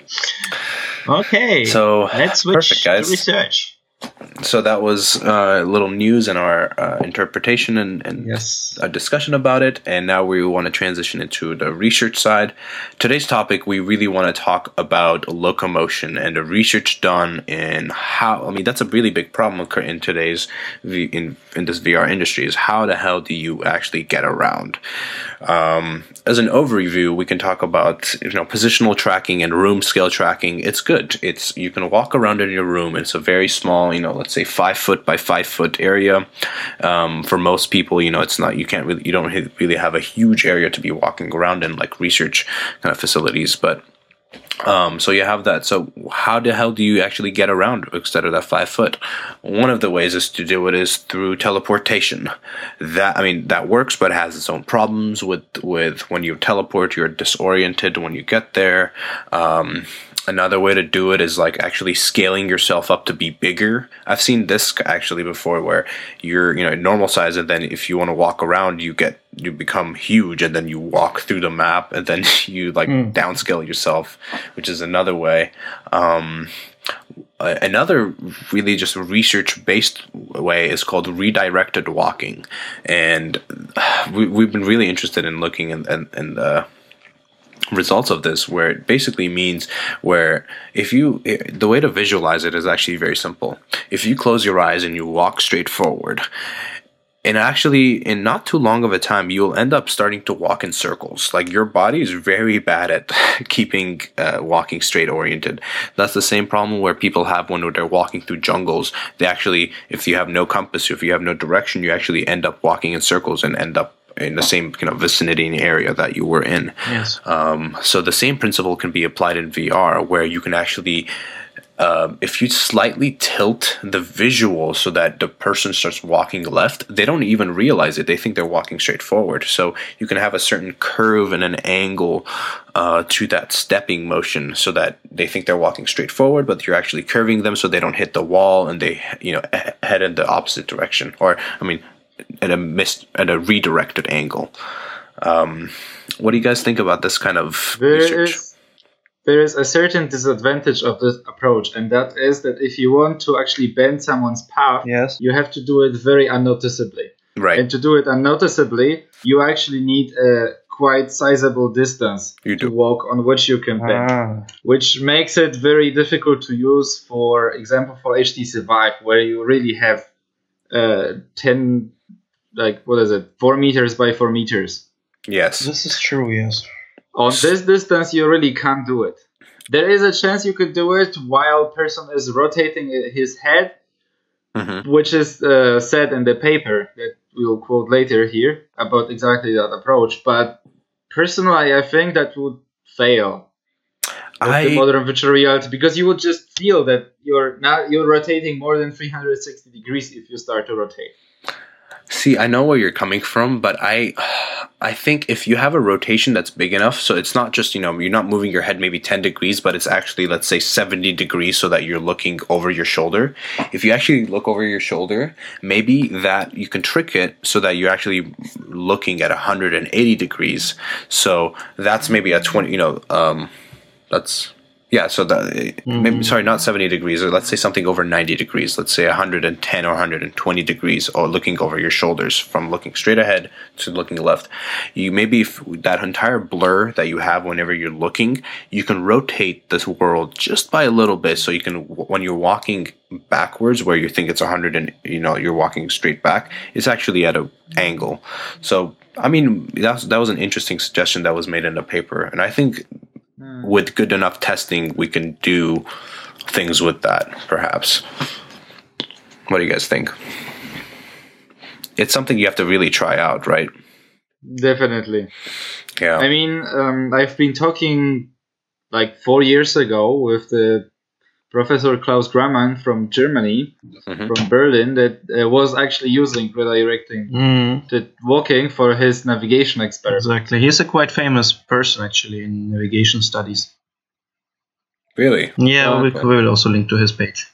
okay. So let's switch perfect, guys. to research. So that was uh, a little news and our uh, interpretation and, and yes. a discussion about it. And now we want to transition into the research side. Today's topic, we really want to talk about locomotion and the research done in how, I mean, that's a really big problem in today's, in, in this V R industry is how the hell do you actually get around? Um, as an overview, we can talk about, you know, positional tracking and room scale tracking. It's good. It's, you can walk around in your room. It's a very small, you know, let's say five foot by five foot area. Um, for most people, you know, it's not, you can't really, you don't really have a huge area to be walking around in like research kind of facilities, but Um, so you have that. So how the hell do you actually get around instead of that five foot? One of the ways is to do it is through teleportation. That, I mean, that works, but it has its own problems with, with when you teleport, you're disoriented when you get there. Um, Another way to do it is like actually scaling yourself up to be bigger. I've seen this actually before where you're, you know, normal size, and then if you want to walk around, you get, you become huge, and then you walk through the map, and then you like mm. downscale yourself, which is another way. Um, another really just research-based way is called redirected walking, and we, we've been really interested in looking in, in, in the results of this, where it basically means where if you, the way to visualize it is actually very simple. If you close your eyes and you walk straight forward, and actually, in not too long of a time, you'll end up starting to walk in circles. Like your body is very bad at keeping uh, walking straight oriented. That's the same problem where people have when they're walking through jungles. They actually, if you have no compass, if you have no direction, you actually end up walking in circles and end up in the same kind of vicinity and area that you were in. Yes. Um, so the same principle can be applied in V R, where you can actually, uh, if you slightly tilt the visual so that the person starts walking left, they don't even realize it. They think they're walking straight forward. So you can have a certain curve and an angle uh, to that stepping motion so that they think they're walking straight forward, but you're actually curving them so they don't hit the wall and they, you know, head in the opposite direction. Or, I mean, at a mis- at a redirected angle. Um, what do you guys think about this kind of there research? Is, there is a certain disadvantage of this approach, and that is that if you want to actually bend someone's path, Yes. you have to do it very unnoticeably. Right. And to do it unnoticeably, you actually need a quite sizable distance You to do. walk on which you can bend, Ah. which makes it very difficult to use, for example, for H T C Vive, where you really have uh, ten, like, what is it, four meters by four meters. Yes. This is true, yes. On this distance, you really can't do it. There is a chance you could do it while person is rotating his head, Mm-hmm. which is uh, said in the paper that we'll quote later here about exactly that approach. But personally, I think that would fail with I the modern virtual reality, because you would just feel that you're not you're rotating more than three hundred sixty degrees if you start to rotate. see. I know where you're coming from, but I, I think if you have a rotation that's big enough, so it's not just, you know, you're not moving your head maybe ten degrees, but it's actually, let's say, seventy degrees, so that you're looking over your shoulder. If you actually look over your shoulder, maybe that you can trick it so that you're actually looking at one hundred eighty degrees. So that's maybe a twenty. You know, um, that's. Yeah, so that mm-hmm. maybe, sorry, not seventy degrees, or let's say something over ninety degrees. Let's say one hundred ten or one hundred twenty degrees, or looking over your shoulders from looking straight ahead to looking left. You maybe if that entire blur that you have whenever you're looking, you can rotate this world just by a little bit, so you can, when you're walking backwards, where you think it's one hundred and you know you're walking straight back, it's actually at an angle. So I mean, that that was an interesting suggestion that was made in the paper, and I think with good enough testing, we can do things with that, perhaps. What do you guys think? It's something you have to really try out, right? Definitely. Yeah. I mean, um, I've been talking like four years ago with the Professor Klaus Grammann from Germany, mm-hmm. from Berlin, that uh, was actually using redirecting mm. the walking for his navigation experiment. Exactly. He's a quite famous person, actually, in navigation studies. Really? Yeah, uh, we, we will also link to his page.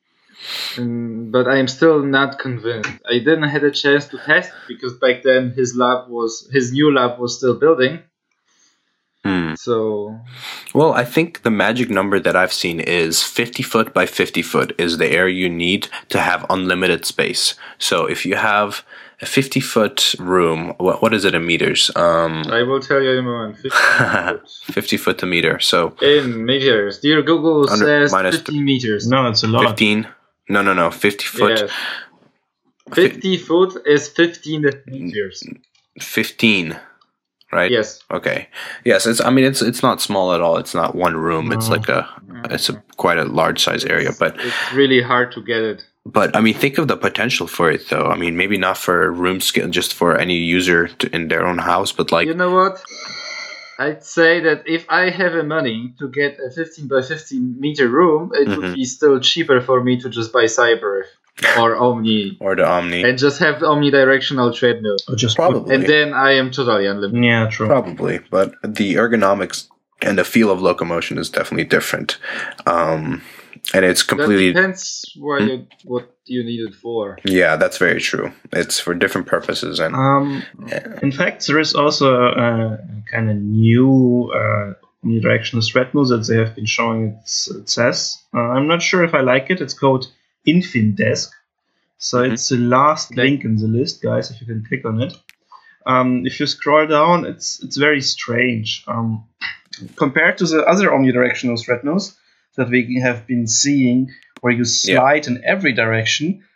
Um, but I'm still not convinced. I didn't have a chance to test, because back then his lab was his new lab was still building. Hmm. So, well, I think the magic number that I've seen is fifty foot by fifty foot is the area you need to have unlimited space. So if you have a fifty foot room, what what is it in meters? Um, I will tell you in a moment. fifty foot. fifty foot to meter. So in meters. Dear Google under, says fifteen th- meters. No, it's a lot. fifteen. No, no, no. fifty foot. Yes. fifty F- foot is fifteen meters. fifteen. Right. Yes. Okay. Yes. It's. I mean, it's. It's not small at all. It's not one room. It's like a. It's a quite a large size area. But it's really hard to get it. But I mean, think of the potential for it, though. I mean, maybe not for room scale, just for any user to, in their own house, but like. You know what? I'd say that if I have a money to get a fifteen by fifteen meter room, it mm-hmm. would be still cheaper for me to just buy Cyberriff. Or Omni. Or the Omni. And just have omnidirectional treadmill. Or just Probably. And then I am totally unlimited. Yeah, true. Probably. But the ergonomics and the feel of locomotion is definitely different. Um, and it's completely... That depends what, hmm? you, what you need it for. Yeah, that's very true. It's for different purposes. And um, yeah. In fact, there is also a, a kind of new uh, omnidirectional treadmill that they have been showing. It's, it says. Uh, I'm not sure if I like it. It's called Infindesk. So mm-hmm. it's the last okay. link in the list, guys, if you can click on it. Um, if you scroll down, it's it's very strange. Um, compared to the other omnidirectional treadmills that we have been seeing, where you slide yeah. in every direction,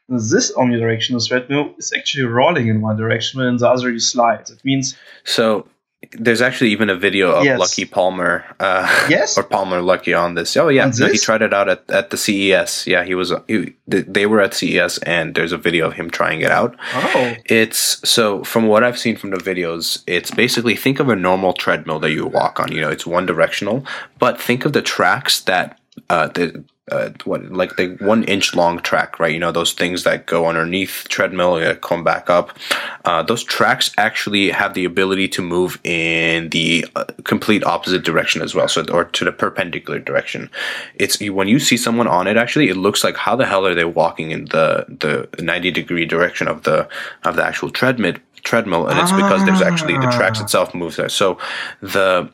This omnidirectional treadmill is actually rolling in one direction, when in the other you slide. It means so. There's actually even a video of yes. Lucky Palmer, uh, yes, or Palmer Lucky on this. Oh yeah, no, he tried it out at, at the C E S. Yeah, he was. He, they were at C E S, and there's a video of him trying it out. Oh, it's so from what I've seen from the videos, it's basically think of a normal treadmill that you walk on. You know, it's one directional, but think of the tracks that uh, the. Uh, what like the one inch long track, right? You know, those things that go underneath treadmill, uh, come back up. Uh, those tracks actually have the ability to move in the uh, complete opposite direction as well, so or to the perpendicular direction. It's when you see someone on it, actually, it looks like how the hell are they walking in the the ninety degree direction of the of the actual treadmill treadmill, and it's because there's actually the tracks itself moves there. So the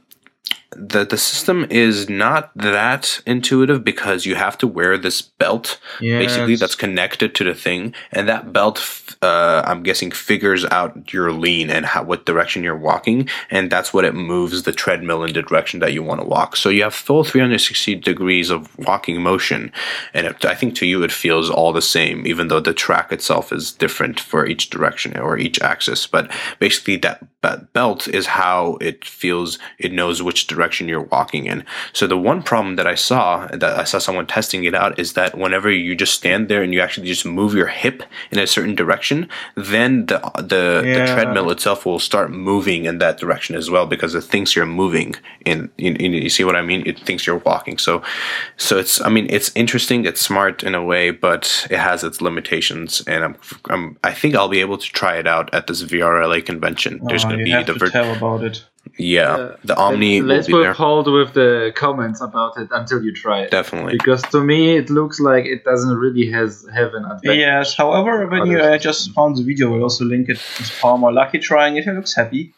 The the system is not that intuitive because you have to wear this belt, yes. basically, that's connected to the thing, and that belt, uh, I'm guessing, figures out your lean and how what direction you're walking, and that's what it moves the treadmill in the direction that you want to walk. So you have full three hundred sixty degrees of walking motion, and it, I think to you it feels all the same, even though the track itself is different for each direction or each axis. But basically, that, that belt is how it feels. It knows which direction you're walking in. So the one problem that I saw, that I saw someone testing it out, is that whenever you just stand there and you actually just move your hip in a certain direction, then the the, yeah. the treadmill itself will start moving in that direction as well, because it thinks you're moving in, in, in you see what I mean? It thinks you're walking. So so it's I mean it's interesting, it's smart in a way, but it has its limitations, and I'm, I'm I think I'll be able to try it out at this V R L A convention. Oh, There's going to be have the to vir- tell about it. Yeah, uh, the Omni. Let's will be put hold with the comments about it until you try it. Definitely, because to me it looks like it doesn't really has have an advantage. Yes, however, when you I just found the video, we'll also link it with Palmer Lucky trying it. He looks happy.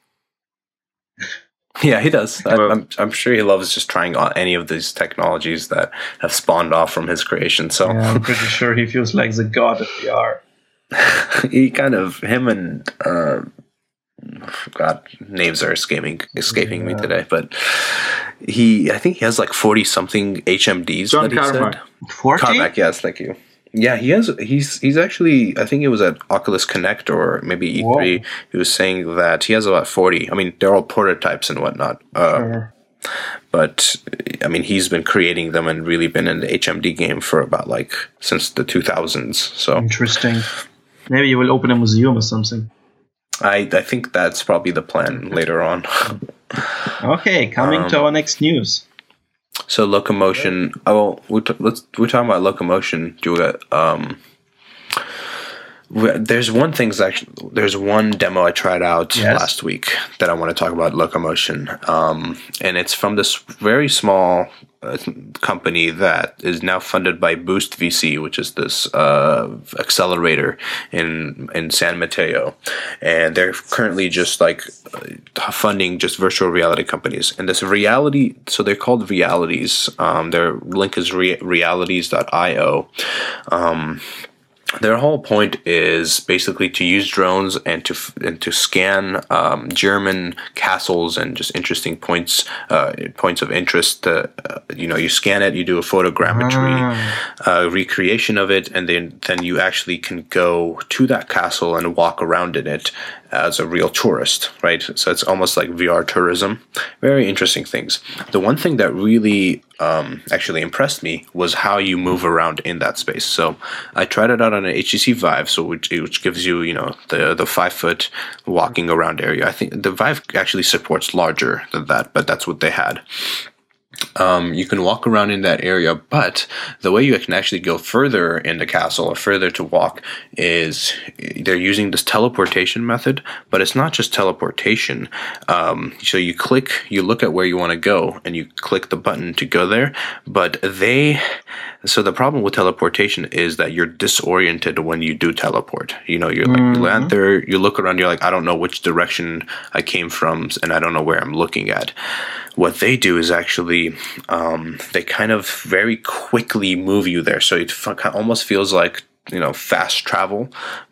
Yeah, he does. I, I'm I'm sure he loves just trying on any of these technologies that have spawned off from his creation. So yeah, I'm pretty sure he feels like the god of V R. He kind of him and. Uh, God, names are escaping escaping yeah. me today, but he, I think he has like forty something H M Ds. John that he Carmack. said. forty? Carmack, yes, thank you. Yeah, he has. He's he's actually. I think it was at Oculus Connect or maybe E three. Whoa. He was saying that he has about forty. I mean, they're all prototypes and whatnot. Uh, sure. But I mean, he's been creating them and really been in the H M D game for about like since the two thousands. So interesting. Maybe you will open a museum or something. I, I think that's probably the plan later on. Okay, coming um, to our next news. So Locomotion. Oh, we're t- let's we're talking about Locomotion. Julia. Um, there's one thing's actually there's one demo I tried out yes. last week that I want to talk about Locomotion, um, and it's from this very small uh, company that is now funded by Boost V C, which is this uh, accelerator in in San Mateo, and they're currently just like funding just virtual reality companies. And this reality, so they're called Realities. Um, their link is re- realities dot io. Um, Their whole point is basically to use drones and to and to scan um, German castles and just interesting points uh, points of interest. To, uh, you know, you scan it, you do a photogrammetry ah. uh, recreation of it, and then then you actually can go to that castle and walk around in it as a real tourist, right? So it's almost like V R tourism. Very interesting things. The one thing that really um, actually impressed me was how you move around in that space. So I tried it out on an H T C Vive, so which, which gives you, you know, the the five foot walking around area. I think the Vive actually supports larger than that, but that's what they had. Um, you can walk around in that area, but the way you can actually go further in the castle or further to walk is they're using this teleportation method, but it's not just teleportation. Um, so you click, you look at where you want to go, and you click the button to go there, but they... So the problem with teleportation is that you're disoriented when you do teleport. You know, you're like, mm-hmm. you land there, you look around, you're like, I don't know which direction I came from, and I don't know where I'm looking at. What they do is actually, um, they kind of very quickly move you there. So it f- almost feels like, you know, fast travel,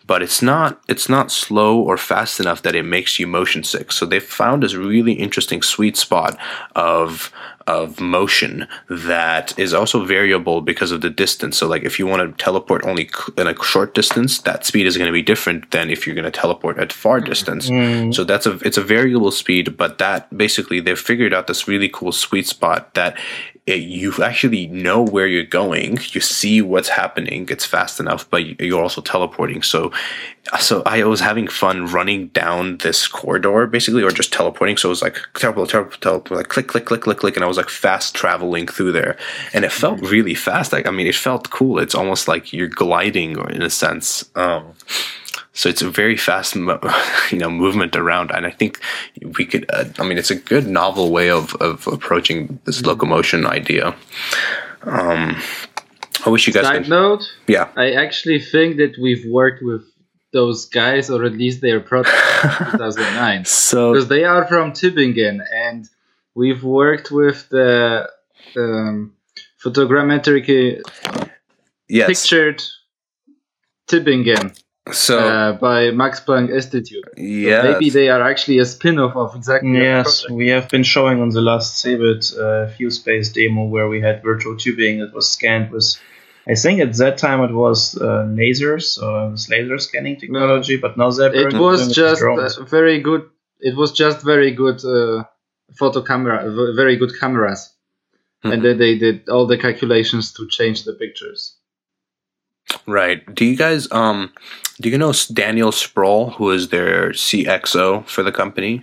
but it's not it's not slow or fast enough that it makes you motion sick. So they found this really interesting sweet spot of of motion that is also variable because of the distance. So like if you want to teleport only in a short distance, that speed is going to be different than if you're going to teleport at far distance. Mm. So that's a it's a variable speed, but that basically they've figured out this really cool sweet spot that it, you actually know where you're going, you see what's happening, it's fast enough, but you're also teleporting. So so I was having fun running down this corridor basically, or just teleporting. So it was like teleport, teleport, teleport, like click, click, click, click, click, and I was like fast traveling through there, and it felt really fast. Like I mean, it felt cool. It's almost like you're gliding, or in a sense. Um, so it's a very fast, mo- you know, movement around, and I think we could. Uh, I mean, it's a good novel way of of approaching this mm-hmm. locomotion idea. Um, I wish you guys. Side could, note. Yeah. I actually think that we've worked with those guys, or at least their product in two thousand nine. So because they are from Tübingen, and we've worked with the um, photogrammetric yes. pictured Tübingen. So uh, by Max Planck Institute. Yeah, so maybe they are actually a spin-off of exactly. Yes, we have been showing on the last CeBIT uh, FuseSpace demo where we had virtual tubing that was scanned with. I think at that time it was uh, lasers, so it was laser scanning technology, but now they're it was just uh, very good. It was just very good uh, photo camera, very good cameras, mm-hmm. and then they did all the calculations to change the pictures. Right. Do you guys um do you know Daniel Sproul, who is their C X O for the company?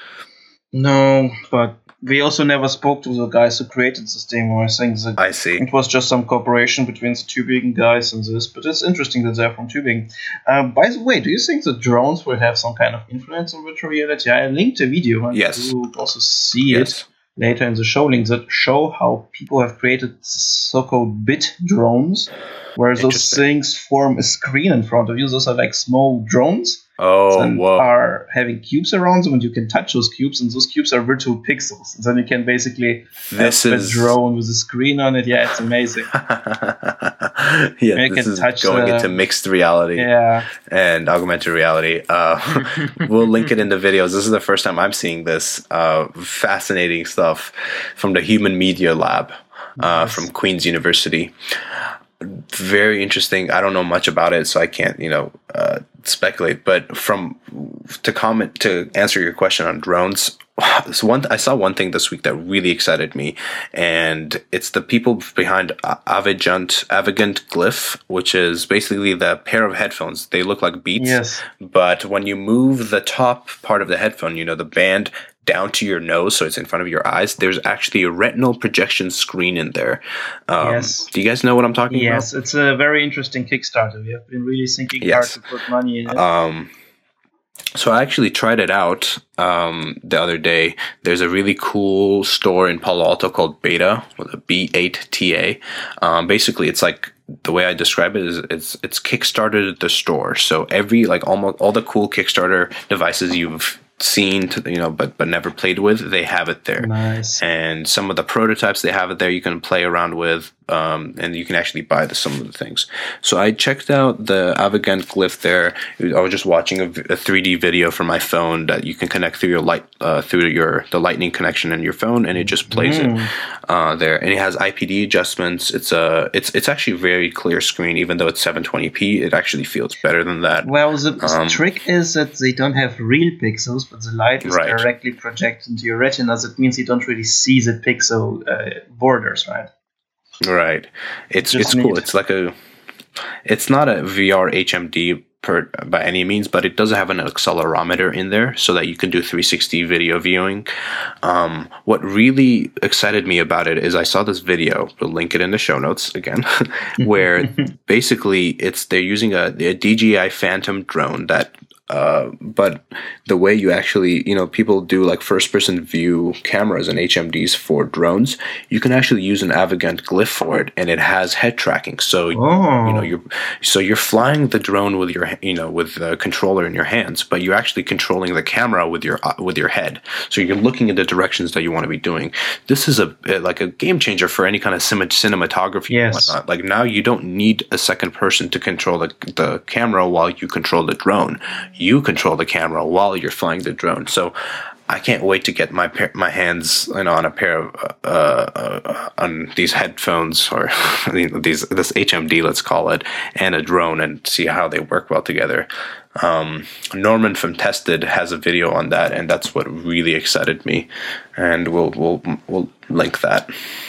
No, but we also never spoke to the guys who created this demo. I think that I see. It was just some cooperation between the Tübingen guys and this, but it's interesting that they're from Tübingen. Uh, by the way, do you think the drones will have some kind of influence on virtual reality? I linked a video, and yes. you also see yes. it later in the show link that show how people have created so-called bit drones, where those things form a screen in front of you. Those are like small drones. Oh, and whoa. are having cubes around them, and you can touch those cubes, and those cubes are virtual pixels. And then you can basically this have is... a drone with a screen on it. Yeah, it's amazing. yeah, and this is going the... into mixed reality yeah. and augmented reality. Uh, we'll link it in the videos. This is the first time I'm seeing this uh, fascinating stuff from the Human Media Lab uh, yes. from Queen's University. Very interesting. I don't know much about it, so I can't, you know, uh, speculate. But from to comment to answer your question on drones, this one I saw one thing this week that really excited me, and it's the people behind Avegant Avegant Glyph, which is basically the pair of headphones. They look like Beats, yes. but when you move the top part of the headphone, you know, the band down to your nose, so it's in front of your eyes, there's actually a retinal projection screen in there. Um, yes. Do you guys know what I'm talking yes, about? Yes, it's a very interesting Kickstarter. We have been really thinking yes. hard to put money in it. Um, so I actually tried it out um, the other day. There's a really cool store in Palo Alto called Beta, with a B eight T A. Um, basically, it's like, the way I describe it is it's it's Kickstarted the store. So every, like almost all the cool Kickstarter devices you've seen, to, you know, but but never played with, they have it there. Nice. And some of the prototypes, they have it there. You can play around with, um, and you can actually buy the, some of the things. So I checked out the Avegant Glyph there. I was just watching a, a three D video from my phone that you can connect through your light uh, through your the Lightning connection in your phone, and it just plays mm. it uh, there. And it has I P D adjustments. It's a it's it's actually a very clear screen, even though it's seven twenty p. It actually feels better than that. Well, the um, trick is that they don't have real pixels, but the light is right. directly projected into your retina. That means you don't really see the pixel uh, borders, right? Right. It's Just it's neat. cool. It's like a. It's not a V R H M D per by any means, but it does have an accelerometer in there so that you can do three sixty video viewing. Um, what really excited me about it is I saw this video. We'll link it in the show notes again, where basically it's they're using a, a D J I Phantom drone that Uh, but the way you actually, you know, people do like first-person view cameras and H M Ds for drones, you can actually use an Avegant glyph for it, and it has head tracking. So Oh. you know you're so you're flying the drone with your you know with the controller in your hands, but you're actually controlling the camera with your uh, with your head. So you're looking in the directions that you want to be doing. This is a like a game changer for any kind of cin- cinematography Yes. and whatnot. Like now you don't need a second person to control the, the camera while you control the drone. You control the camera while you're flying the drone. So I can't wait to get my pair, my hands you know, on a pair of uh, uh, on these headphones or you know, these this H M D, let's call it, and a drone, and see how they work well together. Um, Norman from Tested has a video on that, and that's what really excited me. And we'll we'll we'll link that.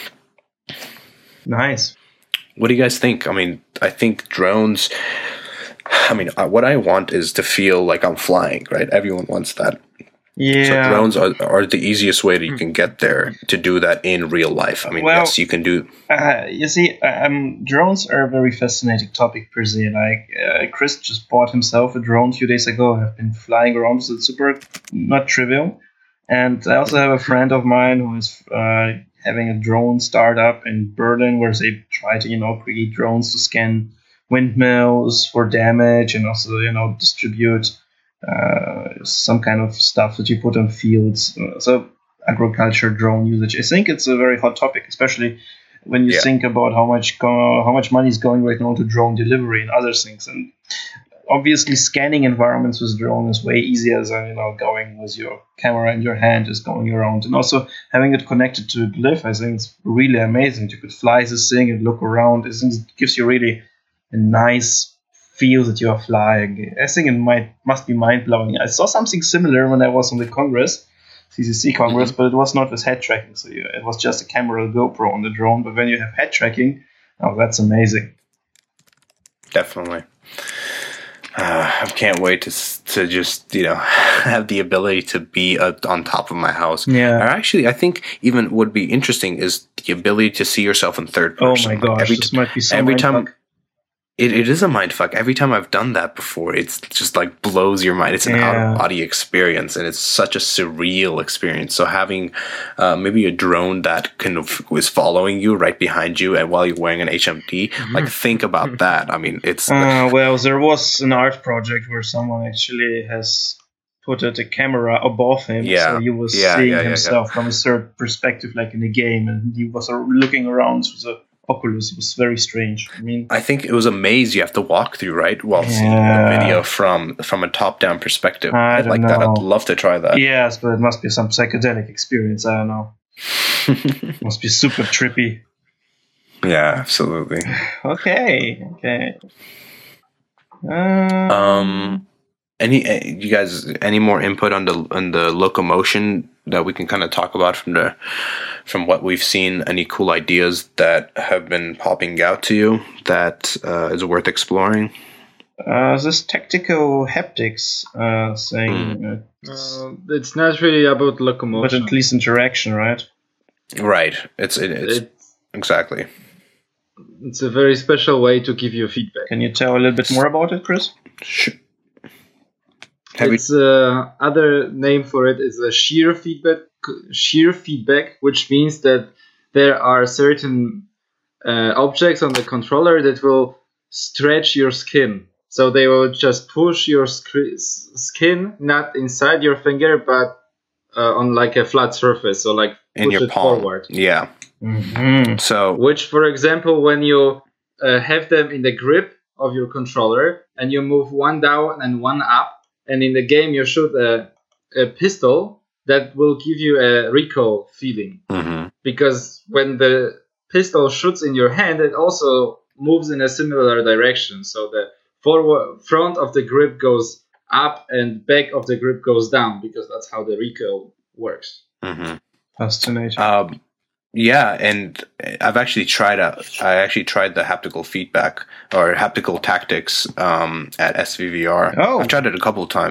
Nice. What do you guys think? I mean, I think drones. I mean, uh, what I want is to feel like I'm flying, right? Everyone wants that. Yeah. So drones are, are the easiest way that you can get there to do that in real life. I mean, Well, yes, you can do. Uh, you see, um, drones are a very fascinating topic per se. Like uh, Chris just bought himself a drone a few days ago. I've been flying around, so it's super not trivial. And I also have a friend of mine who is uh, having a drone startup in Berlin, where they try to, you know, create drones to scan windmills for damage and also, you know, distribute uh, some kind of stuff that you put on fields. Uh, so agriculture drone usage. I think it's a very hot topic, especially when you Yeah. think about how much go- how much money is going right now to drone delivery and other things. And obviously, scanning environments with drone is way easier than, you know, going with your camera in your hand, just going around. And also having it connected to a glyph, I think it's really amazing. You could fly this thing and look around. I think it gives you really a nice feel that you are flying. I think it might must be mind blowing. I saw something similar when I was on the Congress, C C C Congress, mm-hmm. but it was not with head tracking. So you, it was just a camera GoPro on the drone. But when you have head tracking, oh, that's amazing. Definitely. Uh, I can't wait to to just you know have the ability to be uh, on top of my house. Yeah. Or actually, I think even what would be interesting is the ability to see yourself in third person. Oh my gosh, every this t- might be so every mind time. fuck. It, it is a mindfuck. Every time I've done that before, it's just like blows your mind. It's an Yeah. out-of-body experience, and it's such a surreal experience. So having uh, maybe a drone that kind of is following you right behind you, and while you're wearing an H M D, mm-hmm. like think about that. I mean, it's uh, well, there was an art project where someone actually has put a, a camera above him, Yeah. so he was Yeah, seeing yeah, yeah, himself yeah. from a third perspective, like in a game, and he was uh, looking around through the Oculus. It was very strange. I mean, I think it was a maze you have to walk through, right? While seeing Yeah. the video from from a top-down perspective. I I'd don't like that. know. I'd love to try that. yes, but it must be some psychedelic experience. I don't know. Must be super trippy. Yeah, absolutely. Okay, okay. Um, Um, any uh, you guys any more input on the on the locomotion that we can kind of talk about from the from what we've seen? Any cool ideas that have been popping out to you that uh, is worth exploring? Uh, this tactical haptics uh, thing, Mm. uh, Uh, it's not really about but locomotion. at least interaction, right? Right. It's it, it's It's, exactly. it's a very special way to give you feedback. Can you tell a little bit more about it, Chris? Sh- Have Its uh, other name for it is a shear feedback. Shear feedback, which means that there are certain uh, objects on the controller that will stretch your skin. So they will just push your sc- skin not inside your finger, but uh, on like a flat surface. So like in push your it palm. forward. Yeah. Mm-hmm. So Which, for example, when you uh, have them in the grip of your controller and you move one down and one up, and in the game you shoot a, a pistol, that will give you a recoil feeling. mhm. Because when the pistol shoots in your hand, it also moves in a similar direction. So the forward front of the grip goes up and back of the grip goes down, because that's how the recoil works. Mhm. Fascinating. Um, yeah, and I've actually tried out. I actually tried the haptical feedback or haptical tactics um, at S V V R. Oh. I've tried it a couple of times.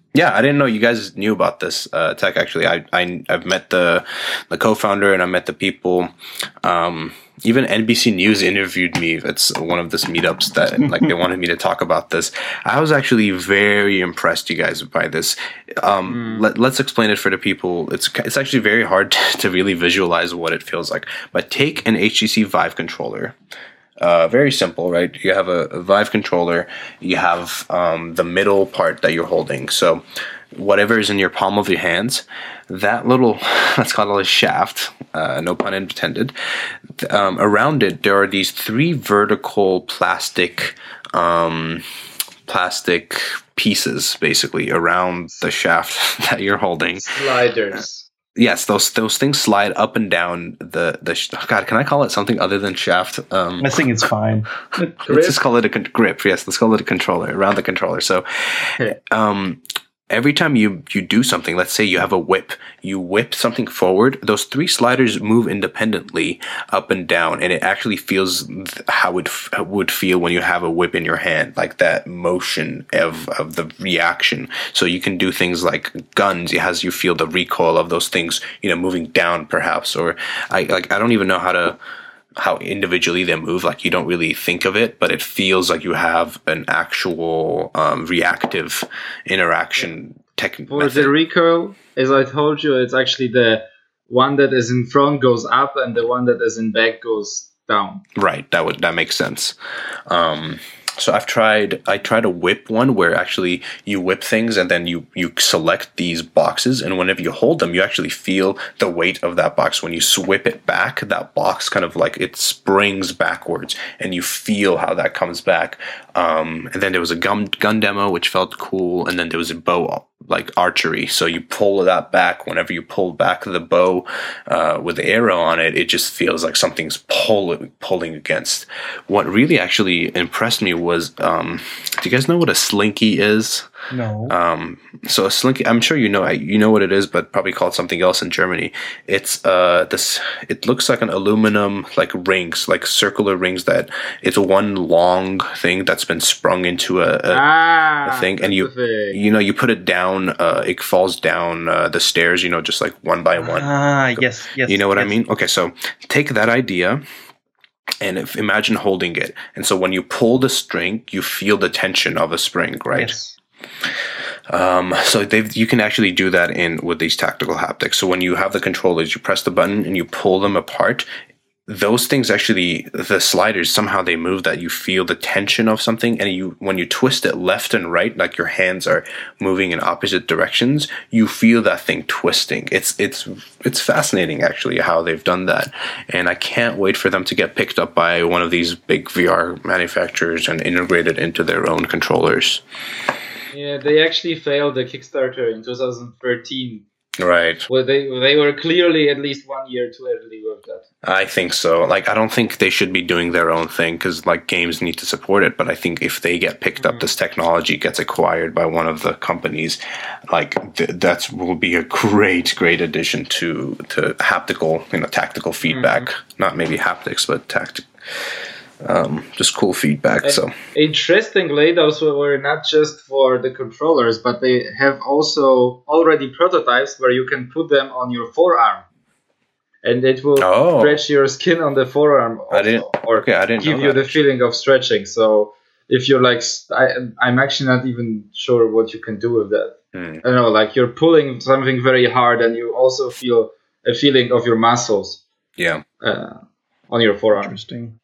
Yeah, I didn't know you guys knew about this uh, tech. Actually, I, I I've met the the co-founder and I met the people. Um, even N B C News interviewed me. It's one of these meetups that like they wanted me to talk about this. I was actually very impressed, you guys, by this. Um, mm. let, let's explain it for the people. It's it's actually very hard to, to really visualize what it feels like. But take an H T C Vive controller. Uh, very simple, right? You have a, a Vive controller. You have um, the middle part that you're holding. So whatever is in your palm of your hands, that little, let's call it a shaft, uh, no pun intended. Um, around it, there are these three vertical plastic, um, plastic pieces, basically, around the shaft that you're holding. Sliders. Yes, those those things slide up and down the the. Sh- God, can I call it something other than shaft? Um, I think it's fine. Let's just call it a con- grip. Yes, let's call it a controller around the controller. So, um, every time you you do something, let's say you have a whip, you whip something forward. Those three sliders move independently up and down, and it actually feels how it f- would feel when you have a whip in your hand, like that motion of of the reaction. So you can do things like guns. It has you feel the recoil of those things, you know, moving down perhaps, or I like I don't even know how to. how individually they move, like you don't really think of it, but it feels like you have an actual um, reactive interaction technique. For the recoil, as I told you, it's actually the one that is in front goes up and the one that is in back goes down. Right, that would that makes sense. Um, so I've tried, I tried a whip one where actually you whip things and then you, you select these boxes, and whenever you hold them, you actually feel the weight of that box. When you whip it back, that box kind of like it springs backwards and you feel how that comes back. Um, and then there was a gun, gun demo, which felt cool. And then there was a bow, like archery. So you pull that back. Whenever you pull back the bow uh, with the arrow on it, it just feels like something's pull, pulling against. What really actually impressed me was, um, do you guys know what a slinky is? No. Um, so a slinky, I'm sure you know, you know what it is, but probably called something else in Germany. It's, uh, this, it looks like an aluminum, like rings, like circular rings that it's one long thing that's been sprung into a, a, ah, a thing. And you, you know, you put it down, uh, it falls down, uh, the stairs, you know, just like one by one. Ah, yes, yes. You know what yes. I mean? Okay. So take that idea. And if, imagine holding it. And so when you pull the string, you feel the tension of a spring, right? Yes. Um, so they've, you can actually do that in with these tactical haptics. So when you have the controllers, you press the button and you pull them apart. Those things actually, the sliders, somehow they move that you feel the tension of something. And you, when you twist it left and right, like your hands are moving in opposite directions, you feel that thing twisting. It's, it's, it's fascinating actually how they've done that. And I can't wait for them to get picked up by one of these big V R manufacturers and integrated into their own controllers. Yeah, they actually failed the Kickstarter in two thousand thirteen. Right. Well, they they were clearly at least one year too early with that. I think so. Like, I don't think they should be doing their own thing because, like, games need to support it. But I think if they get picked mm-hmm. up, this technology gets acquired by one of the companies, like, th- that will be a great, great addition to to haptical, you know, tactical feedback. Mm-hmm. Not maybe haptics, but tactic. Um, just cool feedback. And so interestingly, those were not just for the controllers, but they have also already prototypes where you can put them on your forearm, and it will oh. stretch your skin on the forearm also, I didn't, or okay, I didn't give know you that. the feeling of stretching. So if you're like, I, I'm actually not even sure what you can do with that. Hmm. I don't know, like you're pulling something very hard, and you also feel a feeling of your muscles. Yeah, uh, on your forearm. Interesting.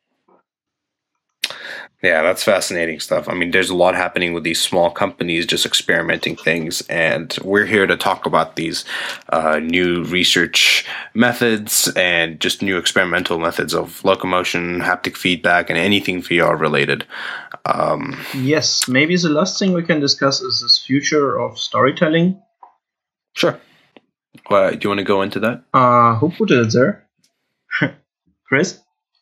Yeah, that's fascinating stuff. I mean, there's a lot happening with these small companies just experimenting things, and we're here to talk about these uh, new research methods and just new experimental methods of locomotion, haptic feedback, and anything V R related. Um, yes, maybe the last thing we can discuss is this future of storytelling. Sure. Uh, do you want to go into that? Uh, who put it there? Chris?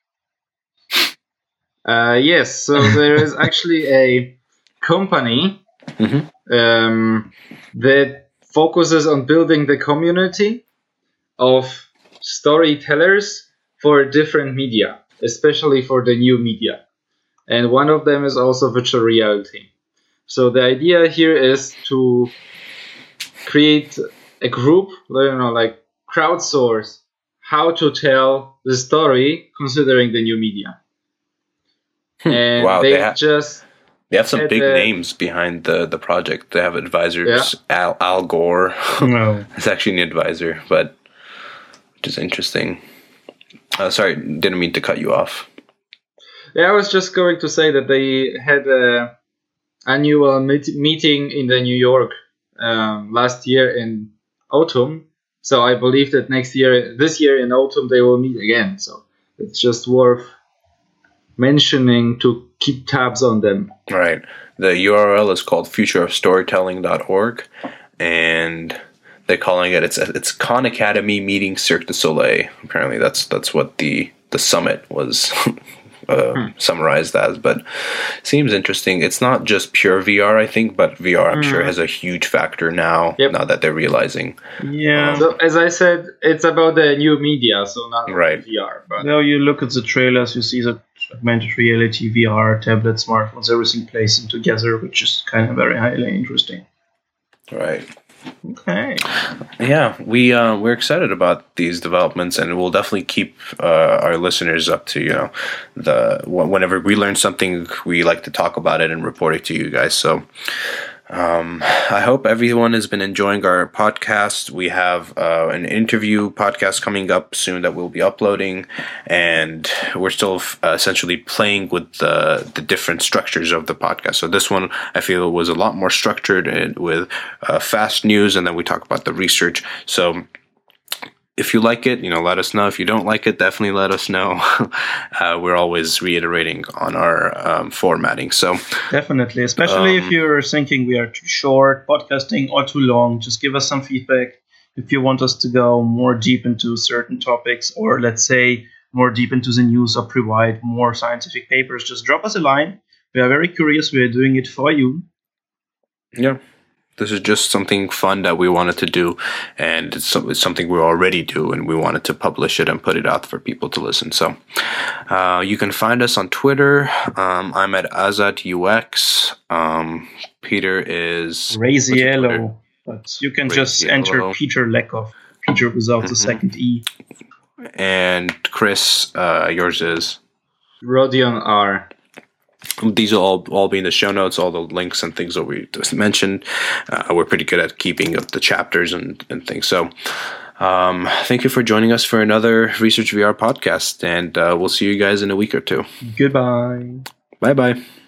Uh, yes, so there is actually a company mm-hmm. um, that focuses on building the community of storytellers for different media, especially for the new media. And one of them is also virtual reality. So the idea here is to create a group, you know, like crowdsource how to tell the story considering the new media. And wow, they, they ha- just they have some had big a, names behind the, the project. They have advisors. Yeah. Al, Al Gore. No. It's actually an advisor, but which is interesting. Uh, sorry, didn't mean to cut you off. Yeah, I was just going to say that they had a annual meet- meeting in the New York um, last year in autumn. So I believe that next year, this year in autumn, they will meet again. So it's just worth mentioning to keep tabs on them. Right. The U R L is called future of storytelling dot org, and they're calling it it's it's Khan Academy meeting Cirque du Soleil. Apparently, that's that's what the the summit was uh, hmm. summarized as. But seems interesting. It's not just pure V R, I think, but V R, I'm mm. sure, has a huge factor now. Yep. Now that they're realizing. Yeah. Um, so as I said, it's about the new media, so not right. V R. But now you look at the trailers, you see the augmented reality, V R, tablet, smartphones, everything plays in together, which is kind of very highly interesting. Right. Okay. Yeah, we uh, we're excited about these developments, and we'll definitely keep uh, our listeners up to, you know, the whenever we learn something, we like to talk about it and report it to you guys. So. Um, I hope everyone has been enjoying our podcast. We have uh, an interview podcast coming up soon that we'll be uploading, and we're still uh, essentially playing with the the different structures of the podcast. So this one, I feel, was a lot more structured and with uh, fast news, and then we talk about the research. So if you like it, you know, let us know. If you don't like it, definitely let us know. uh, we're always reiterating on our um, formatting. So definitely, especially um, if you're thinking we are too short, podcasting, or too long, just give us some feedback. If you want us to go more deep into certain topics, or let's say more deep into the news, or provide more scientific papers, just drop us a line. We are very curious. We are doing it for you. Yeah. This is just something fun that we wanted to do, and it's something we already do, and we wanted to publish it and put it out for people to listen. So uh, you can find us on Twitter. Um, I'm at AzadUX. Um, Peter is... Raziello. But you can Raziello. Just enter Peter Lekov. Peter without mm-hmm. the second E. And Chris, uh, yours is? Rodion R. These will all, all be in the show notes, all the links and things that we just mentioned. Uh, we're pretty good at keeping up the chapters and, and things. So um, thank you for joining us for another Research V R podcast, and uh, we'll see you guys in a week or two. Goodbye. Bye-bye.